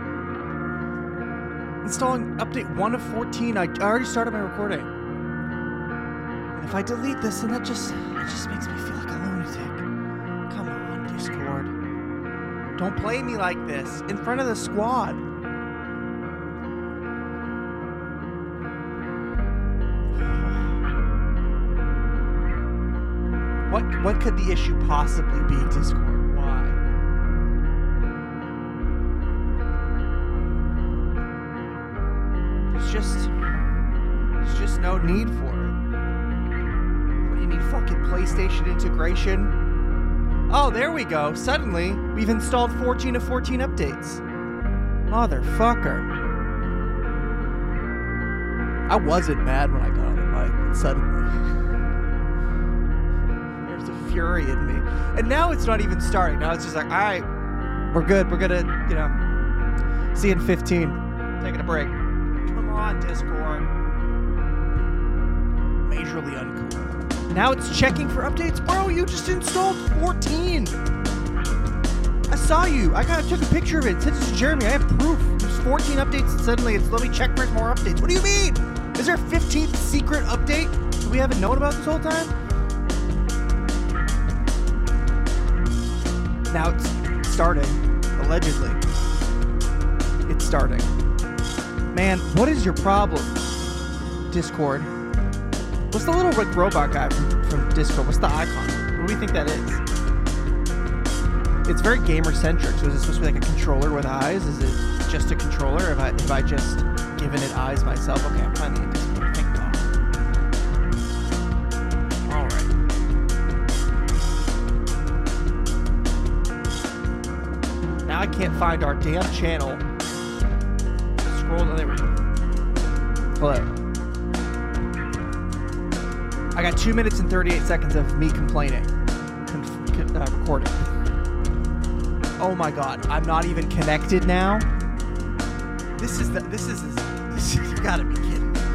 Installing update 1 of 14. I already started my recording. And if I delete this, then it just makes me feel like a lunatic. Come on, Discord. Don't play me like this in front of the squad. What could the issue possibly be, Discord? Why? There's just no need for it. What do you need, fucking PlayStation integration? Oh, there we go. Suddenly, we've installed 14 of 14 updates. Motherfucker. I wasn't mad when I got on the mic, but suddenly... fury in me. And now it's not even starting. Now it's just like, all right, we're good. We're gonna, see you in 15. Taking a break. Come on. on, Discord. Majorly uncool. Now it's checking for updates. Bro, you just installed 14. I saw you. I took a picture of it. Sent it to Jeremy. I have proof. There's 14 updates and suddenly it's let me check for more updates. What do you mean? Is there a 15th secret update that we haven't known about this whole time? Now it's starting. Allegedly. It's starting. Man, what is your problem? Discord. What's the little like robot guy from Discord? What's the icon? What do we think that is? It's very gamer-centric, so is it supposed to be like a controller with eyes? Is it just a controller? Have I just given it eyes myself? Okay, I'm finally in Discord. Thank God. Alright. Now I can't find our damn channel. Scroll, there we go. Hello. I got 2 minutes and 38 seconds of me complaining. Recording. Oh my God, I'm not even connected now. This is you gotta be kidding me.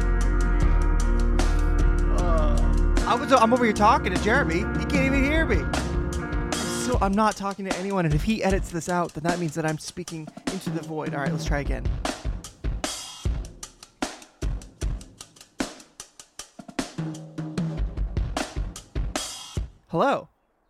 I'm over here talking to Jeremy. He can't even hear me. I'm not talking to anyone, and if he edits this out, then that means that I'm speaking into the void. All right, let's try again. Hello.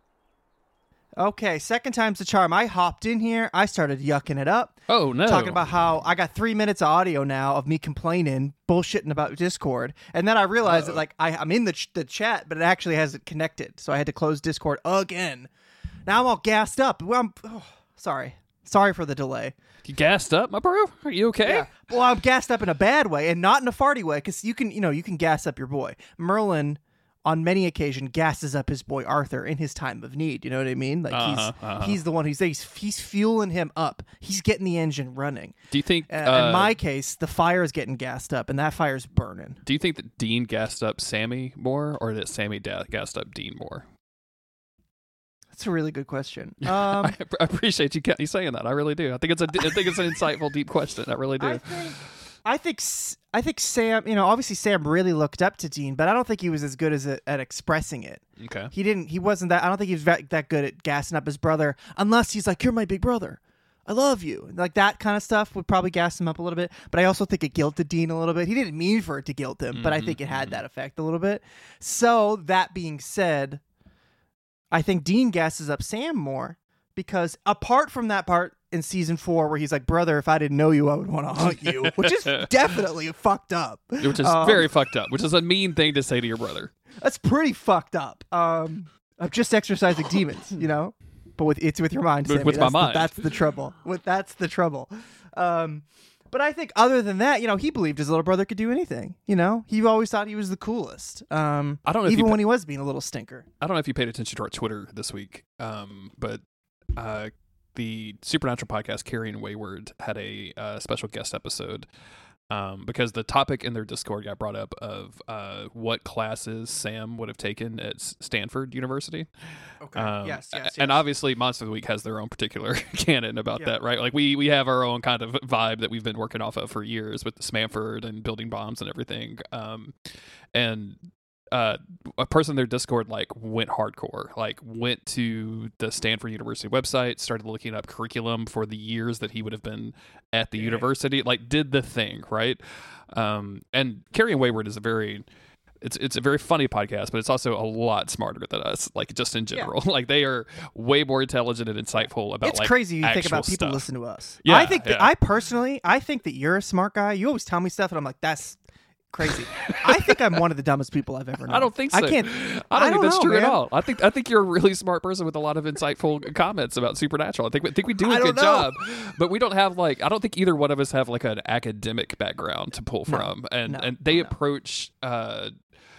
Okay, second time's the charm. I hopped in here. I started yucking it up. Oh, no. Talking about how I got 3 minutes of audio now of me complaining, bullshitting about Discord. And then I realized that like I'm in the chat, but it actually hasn't connected. So I had to close Discord again. Now I'm all gassed up. Well, sorry. Sorry for the delay. You gassed up, my bro? Are you okay? Yeah. Well, I'm gassed up in a bad way and not in a farty way, because you can gas up your boy. Merlin, on many occasions, gasses up his boy Arthur in his time of need. You know what I mean? Like he's the one who's he's fueling him up. He's getting the engine running. Do you think in my case, the fire is getting gassed up, and that fire's burning? Do you think that Dean gassed up Sammy more, or that Sammy gassed up Dean more? That's a really good question. I appreciate you saying that. I really do. I think it's an insightful, deep question. I really do. I think Sam, obviously Sam really looked up to Dean, but I don't think he was as good at expressing it. Okay. He wasn't that, I don't think he was that good at gassing up his brother, unless he's like, you're my big brother. I love you. Like that kind of stuff would probably gas him up a little bit, but I also think it guilted Dean a little bit. He didn't mean for it to guilt him, but I think it had that effect a little bit. So that being said, I think Dean gasses up Sam more, because apart from that part in season 4 where he's like, brother, if I didn't know you, I would want to hunt you, which is definitely fucked up. Which is very fucked up, which is a mean thing to say to your brother. That's pretty fucked up. I'm just exercising demons, but it's with your mind, Sammy. With my mind. That's the trouble. That's the trouble. But I think other than that, he believed his little brother could do anything. He always thought he was the coolest. I don't know even when he was being a little stinker. I don't know if you paid attention to our Twitter this week, but the Supernatural podcast, Carrie and Wayward, had a special guest episode because the topic in their Discord got brought up of what classes Sam would have taken at Stanford University. Okay. Yes. And obviously Monster of the Week has their own particular canon about that, right? Like we have our own kind of vibe that we've been working off of for years with Smamford and building bombs and everything. And a person in their Discord went hardcore, went to the Stanford University website, started looking up curriculum for the years that he would have been at the university, did the thing, right? And Carrie and Wayward is it's a very funny podcast, but it's also a lot smarter than us, just in general. Yeah. They are way more intelligent and insightful about it's crazy you think about people stuff. Listen to us. Yeah, I think that I think that you're a smart guy. You always tell me stuff and I'm like, that's crazy. I think I'm one of the dumbest people I've ever known. I don't think so. I don't think that's true man. at all. I think you're a really smart person with a lot of insightful comments about Supernatural. I think we do a good job, but we don't have I don't think either one of us have an academic background to pull from, and they approach the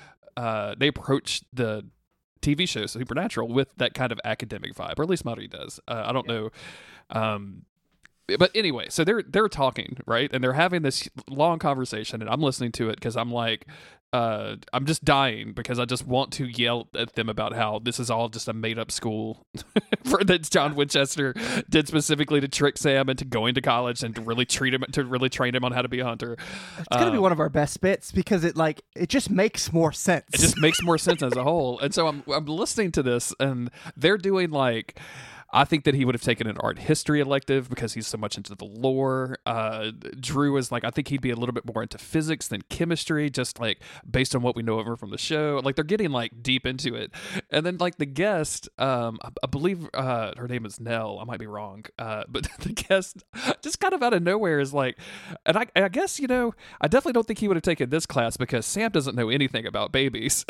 TV show Supernatural with that kind of academic vibe, or at least Maddie does. I don't know. But anyway, so they're talking, right, and they're having this long conversation, and I'm listening to it because I'm like, I'm just dying because I just want to yell at them about how this is all just a made up school that John Winchester did specifically to trick Sam into going to college and to really train him on how to be a hunter. It's gonna be one of our best bits because it just makes more sense. It just makes more sense as a whole. And so I'm listening to this, and they're doing like, I think that he would have taken an art history elective because he's so much into the lore. Drew is like, I think he'd be a little bit more into physics than chemistry, just like based on what we know of her from the show. Like they're getting like deep into it. And then like the guest, I believe her name is Nell. I might be wrong. But the guest just kind of out of nowhere is like, and I guess, I definitely don't think he would have taken this class because Sam doesn't know anything about babies.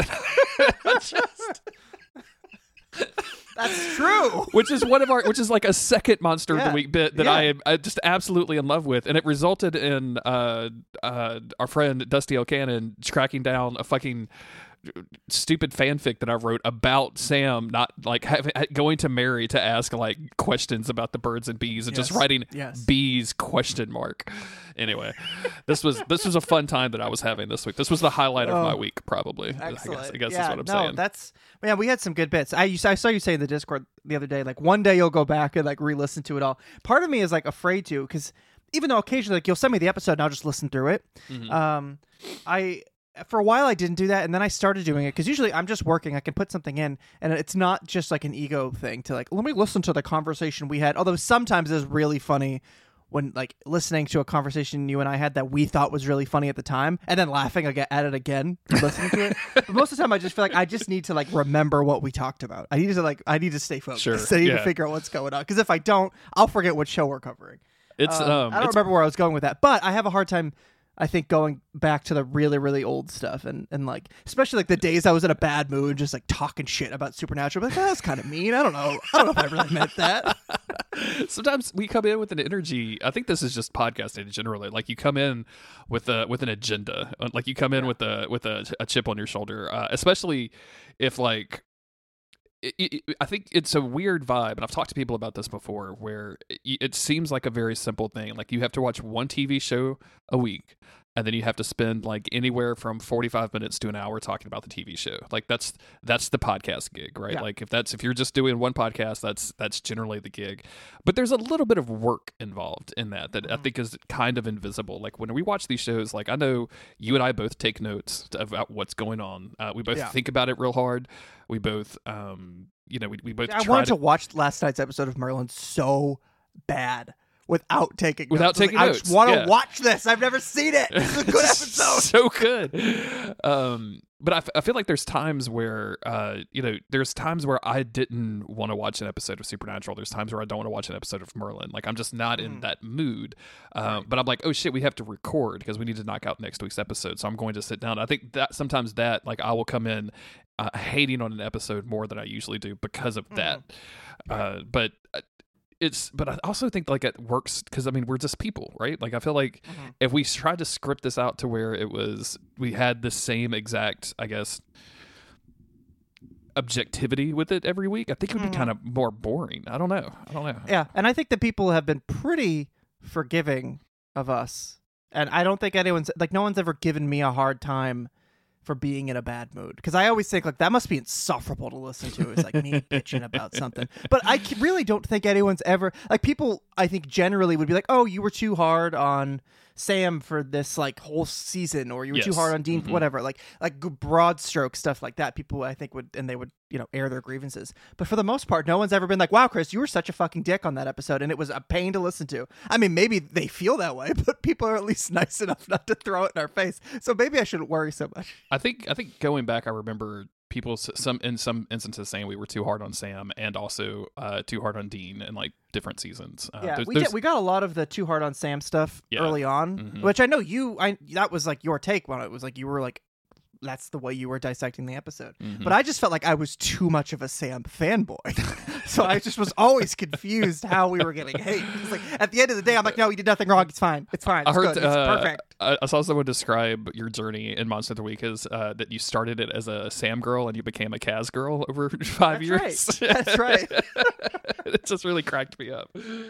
That's true. Which is like a second Monster of the Week bit that I am just absolutely in love with, and it resulted in our friend Dusty O'Cannon tracking down a fucking stupid fanfic that I wrote about Sam not like going to Mary to ask like questions about the birds and bees and just writing bees ? Anyway, this was a fun time that I was having this week. This was the highlight of my week, probably. Excellent. I guess that's what I'm saying. We had some good bits. I saw you say in the Discord the other day, like one day you'll go back and like re-listen to it all. Part of me is like afraid to, because even though occasionally like you'll send me the episode and I'll just listen through it. Mm-hmm. For a while I didn't do that, and then I started doing it because usually I'm just working. I can put something in, and it's not just like an ego thing to like, let me listen to the conversation we had. Although sometimes it's really funny when like listening to a conversation you and I had that we thought was really funny at the time, and then laughing at it again, listening to it. But most of the time I just feel like I just need to like remember what we talked about. I need to stay focused. Sure. I need to figure out what's going on, because if I don't, I'll forget what show we're covering. I don't remember where I was going with that, but I have a hard time, I think, going back to the really, really old stuff and like, especially like the days I was in a bad mood, just like talking shit about Supernatural. Like, that's kind of mean. I don't know if I really meant that. Sometimes we come in with an energy. I think this is just podcasting generally. Like you come in with an agenda. Like you come in with a chip on your shoulder, especially if like. I think it's a weird vibe, and I've talked to people about this before, where it seems like a very simple thing. Like you have to watch one TV show a week, and then you have to spend like anywhere from 45 minutes to an hour talking about the TV show. Like that's the podcast gig, right? Yeah. Like if you're just doing one podcast, that's generally the gig. But there's a little bit of work involved in that I think is kind of invisible. Like when we watch these shows, like I know you and I both take notes about what's going on. We both think about it real hard. We both, we both. I wanted to watch last night's episode of Merlin so bad without taking notes. I just want to watch this. I've never seen it. It's a good episode. So good. But I feel like there's times where, there's times where I didn't want to watch an episode of Supernatural. There's times where I don't want to watch an episode of Merlin. Like I'm just not in that mood. But I'm like, oh shit, we have to record because we need to knock out next week's episode. So I'm going to sit down. I think that sometimes like I will come in hating on an episode more than I usually do because of that. But I also think like it works because I mean we're just people, right? Like I feel like if we tried to script this out to where we had the same exact, I guess, objectivity with it every week, I think it would be kind of more boring. I don't know. Yeah, and I think that people have been pretty forgiving of us, and I don't think no one's ever given me a hard time for being in a bad mood, because I always think like that must be insufferable to listen to. It's like me bitching about something, but I really don't think anyone's ever like, people I think generally would be like, oh, you were too hard on Sam for this like whole season, or you were too hard on Dean, whatever, like broad stroke stuff like that. People I think would air their grievances, but for the most part no one's ever been like, wow Chris, you were such a fucking dick on that episode and it was a pain to listen to. I mean, maybe they feel that way, but people are at least nice enough not to throw it in our face, so maybe I shouldn't worry so much. I think going back, I remember people in some instances saying we were too hard on Sam and also too hard on Dean in like different seasons. We got a lot of the too hard on Sam stuff early on, which I know that was like your take on it. Was like you were like, that's the way you were dissecting the episode. But I just felt like I was too much of a Sam fanboy. So I just was always confused how we were getting hate. It's like at the end of the day, I'm like, no, he did nothing wrong. It's fine. It's fine. It's good. It's perfect. I saw someone describe your journey in Monster of the Week as that you started it as a Sam girl and you became a Kaz girl over 5 years. Right. That's right. It just really cracked me up.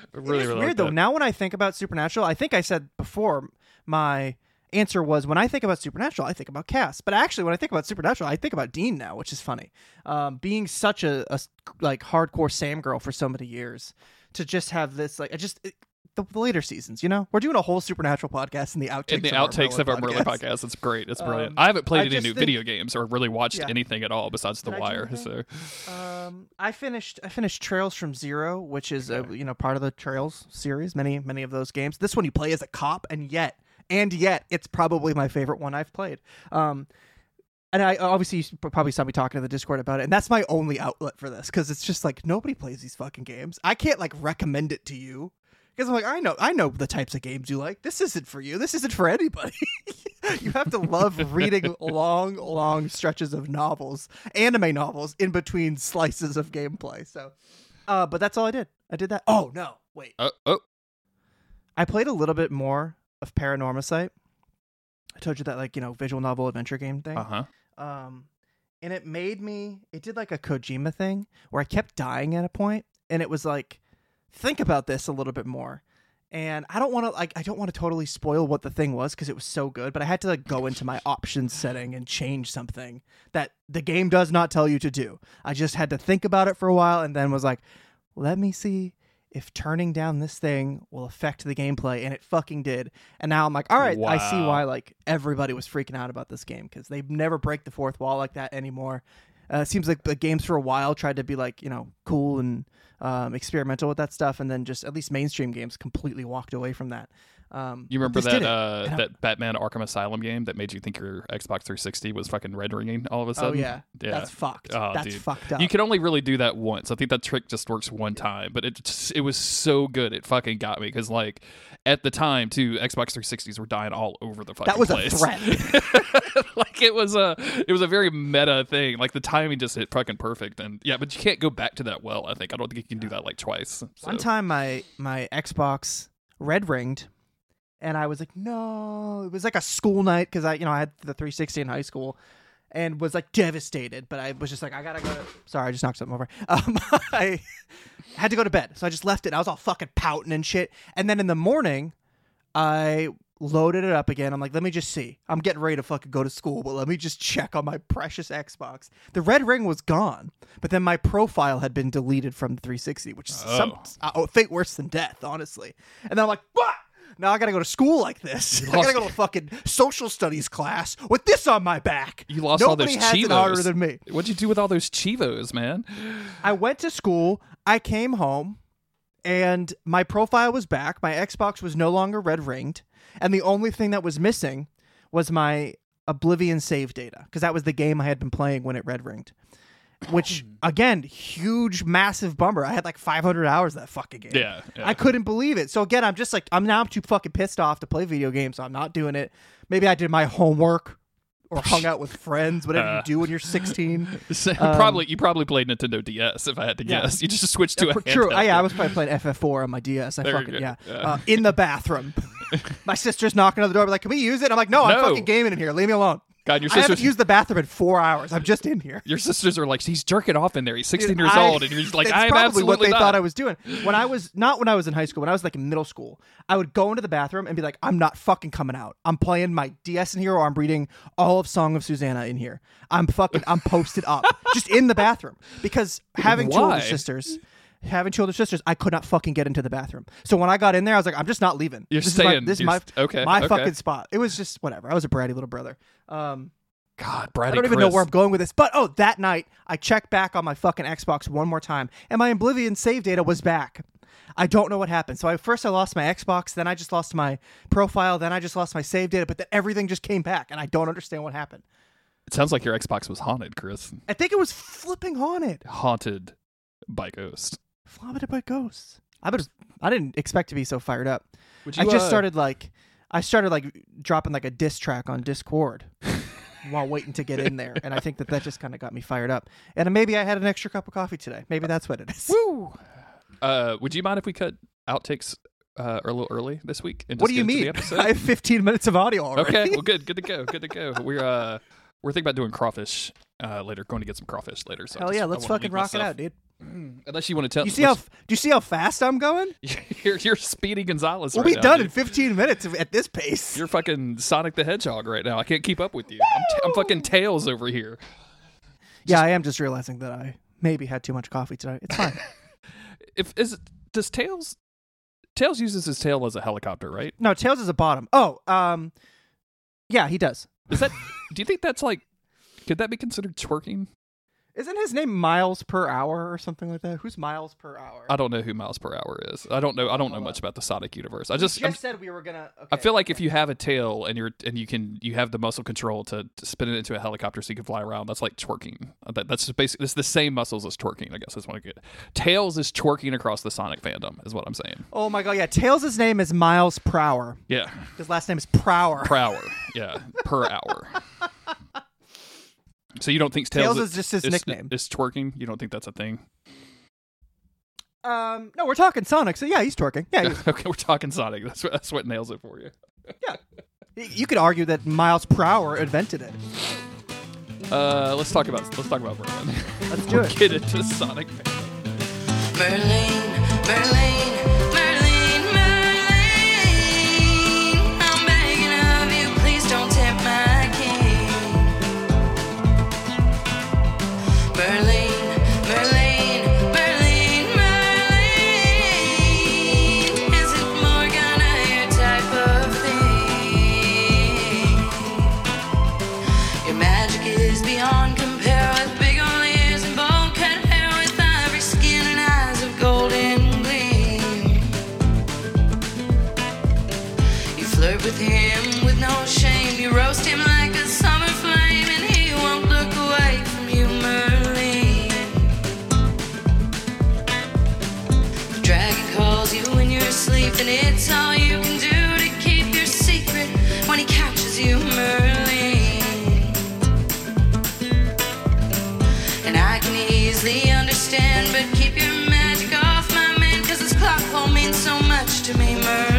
Really, it's really weird like though. that. Now when I think about Supernatural, I think I said before my answer was when I think about Supernatural, I think about Cass. But actually, when I think about Supernatural, I think about Dean now, which is funny. Being such a like hardcore Sam girl for so many years, to just have this like the later seasons. You know, we're doing a whole Supernatural podcast in the outtakes. Of our Merlin podcast. It's great. It's brilliant. I haven't played any new video games or really watched anything at all besides The Wire. So, I finished Trails from Zero, which is part of the Trails series. Many of those games. This one you play as a cop, and yet it's probably my favorite one I've played. And I obviously, you probably saw me talking to the Discord about it, and that's my only outlet for this, because it's just like nobody plays these fucking games. I can't like recommend it to you because I'm like, I know the types of games you like. This isn't for you. This isn't for anybody. You have to love reading long stretches of novels, anime novels, in between slices of gameplay. So, but that's all I did. I did that. Oh no, wait. I played a little bit more of Paranormasight. I told you that, like, visual novel adventure game thing. And it did like a Kojima thing where I kept dying at a point, and it was like, think about this a little bit more. And I don't want to totally spoil what the thing was because it was so good, but I had to like go into my options setting and change something that the game does not tell you to do. I just had to think about it for a while, and then was like, let me see if turning down this thing will affect the gameplay, and it fucking did. And now I'm like, all right, wow. I see why like everybody was freaking out about this game, because they never break the fourth wall like that anymore. It seems like the games for a while tried to be like, cool and experimental with that stuff, and then just at least mainstream games completely walked away from that. You remember that Batman Arkham Asylum game that made you think your Xbox 360 was fucking red ringing all of a sudden? Oh yeah. That's fucked. Oh, that's dude. fucked up. You can only really do that once. I think that trick just works one time, but it was so good. It fucking got me, because like at the time too, Xbox 360s were dying all over the fucking place. That was a threat. Like it was a very meta thing. Like the timing just hit fucking perfect, and yeah, but you can't go back to that well. I don't think you can do that like twice. So. One time my Xbox red ringed. And I was like, no. It was like a school night, because I had the 360 in high school, and was like devastated. But I was just like, I gotta go. Sorry, I just knocked something over. I had to go to bed, so I just left it. I was all fucking pouting and shit. And then in the morning, I loaded it up again. I'm like, let me just see. I'm getting ready to fucking go to school, but let me just check on my precious Xbox. The red ring was gone, but then my profile had been deleted from the 360, which is a fate worse than death, honestly. And then I'm like, what? Now I gotta go to school like this. I gotta go to a fucking social studies class with this on my back. You lost Nobody all those has Chivos. It harder than me. What'd you do with all those Chivos, man? I went to school. I came home, and my profile was back. My Xbox was no longer red ringed, and the only thing that was missing was my Oblivion save data, because that was the game I had been playing when it red ringed. Which, again, huge, massive bummer. I had like 500 hours of that fucking game. Yeah. I couldn't believe it. So again, I'm just like, I'm too fucking pissed off to play video games, so I'm not doing it. Maybe I did my homework or hung out with friends, whatever you do when you're 16. You probably played Nintendo DS, if I had to guess. You just switched to a handheld. True. I was probably playing FF4 on my DS. In the bathroom. My sister's knocking on the door, like, can we use it? I'm like, no, I'm fucking gaming in here. Leave me alone. God, your I haven't used the bathroom in 4 hours. I'm just in here. Your sisters are like, he's jerking off in there. He's 16 years old, and you're just like, I'm absolutely what they not. thought I was doing. When I was in high school, when I was like in middle school, I would go into the bathroom and be like, I'm not fucking coming out. I'm playing my DS in here, or I'm reading all of Song of Susanna in here. I'm posted up just in the bathroom, because having two older sisters, I could not fucking get into the bathroom. So when I got in there, I was like, I'm just not leaving. This is my fucking spot. It was just whatever. I was a bratty little brother. God, Brad, I don't even know where I'm going with this. But, that night, I checked back on my fucking Xbox one more time, and my Oblivion save data was back. I don't know what happened. So first I lost my Xbox, then I just lost my profile, then I just lost my save data, but then everything just came back, and I don't understand what happened. It sounds like your Xbox was haunted, Chris. I think it was flipping haunted. Haunted by ghosts. Haunted by ghosts. I didn't expect to be so fired up. I just started dropping like a diss track on Discord. While waiting to get in there, and I think that just kind of got me fired up. And maybe I had an extra cup of coffee today. Maybe that's what it is. Woo! Would you mind if we cut outtakes a little early this week? And what do you mean? I have 15 minutes of audio already. Okay, well, good to go. We're We're thinking about doing crawfish later. Going to get some crawfish later. So Hell yeah, let's fucking rock it out, dude. Unless you want to tell. Do you see how fast I'm going? You're Speedy Gonzalez. We'll right be now, done dude. in 15 minutes at this pace. You're fucking Sonic the Hedgehog right now. I can't keep up with you. I'm fucking Tails over here. Yeah, I am just realizing that I maybe had too much coffee tonight. It's fine. Does Tails uses his tail as a helicopter, right? No, Tails is a bottom. Oh, yeah, he does. Is that? Do you think that's like? Could that be considered twerking? Isn't his name Miles per Hour or something like that? Who's Miles per Hour? I don't know who Miles per Hour is. I don't know much about the Sonic universe. I just said we were gonna. Okay, I feel like if you have a tail and you have the muscle control to spin it into a helicopter so you can fly around, that's like twerking. That's just basically it's the same muscles as twerking. I guess that's what I get. Tails is twerking across the Sonic fandom, is what I'm saying. Oh my god, yeah. Tails' name is Miles Prower. Yeah. His last name is Prower. Prower. Yeah. Per hour. So you don't think Tails is just his nickname? Is twerking? You don't think that's a thing? No, we're talking Sonic, so yeah, he's twerking. Yeah. Okay, we're talking Sonic. That's what nails it for you. Yeah. You could argue that Miles Prower invented it. Let's talk about Merlin. Let's do it. Get into Sonic. Merlin. I'm begging of you, please don't tempt my king. Merlin. Isn't Morgana your type of thing? Your magic is beyond compare with big old ears and bold cut hair with ivory skin and eyes of golden gleam. You flirt with him with no shame. You roast him like a summer flame, and he won't look away from you, Merlin. The dragon calls you when you're asleep, and it's all you can do to keep your secret when he catches you, Merlin. And I can easily understand, but keep your magic off my man, 'cause this clock won't mean so much to me, Merlin.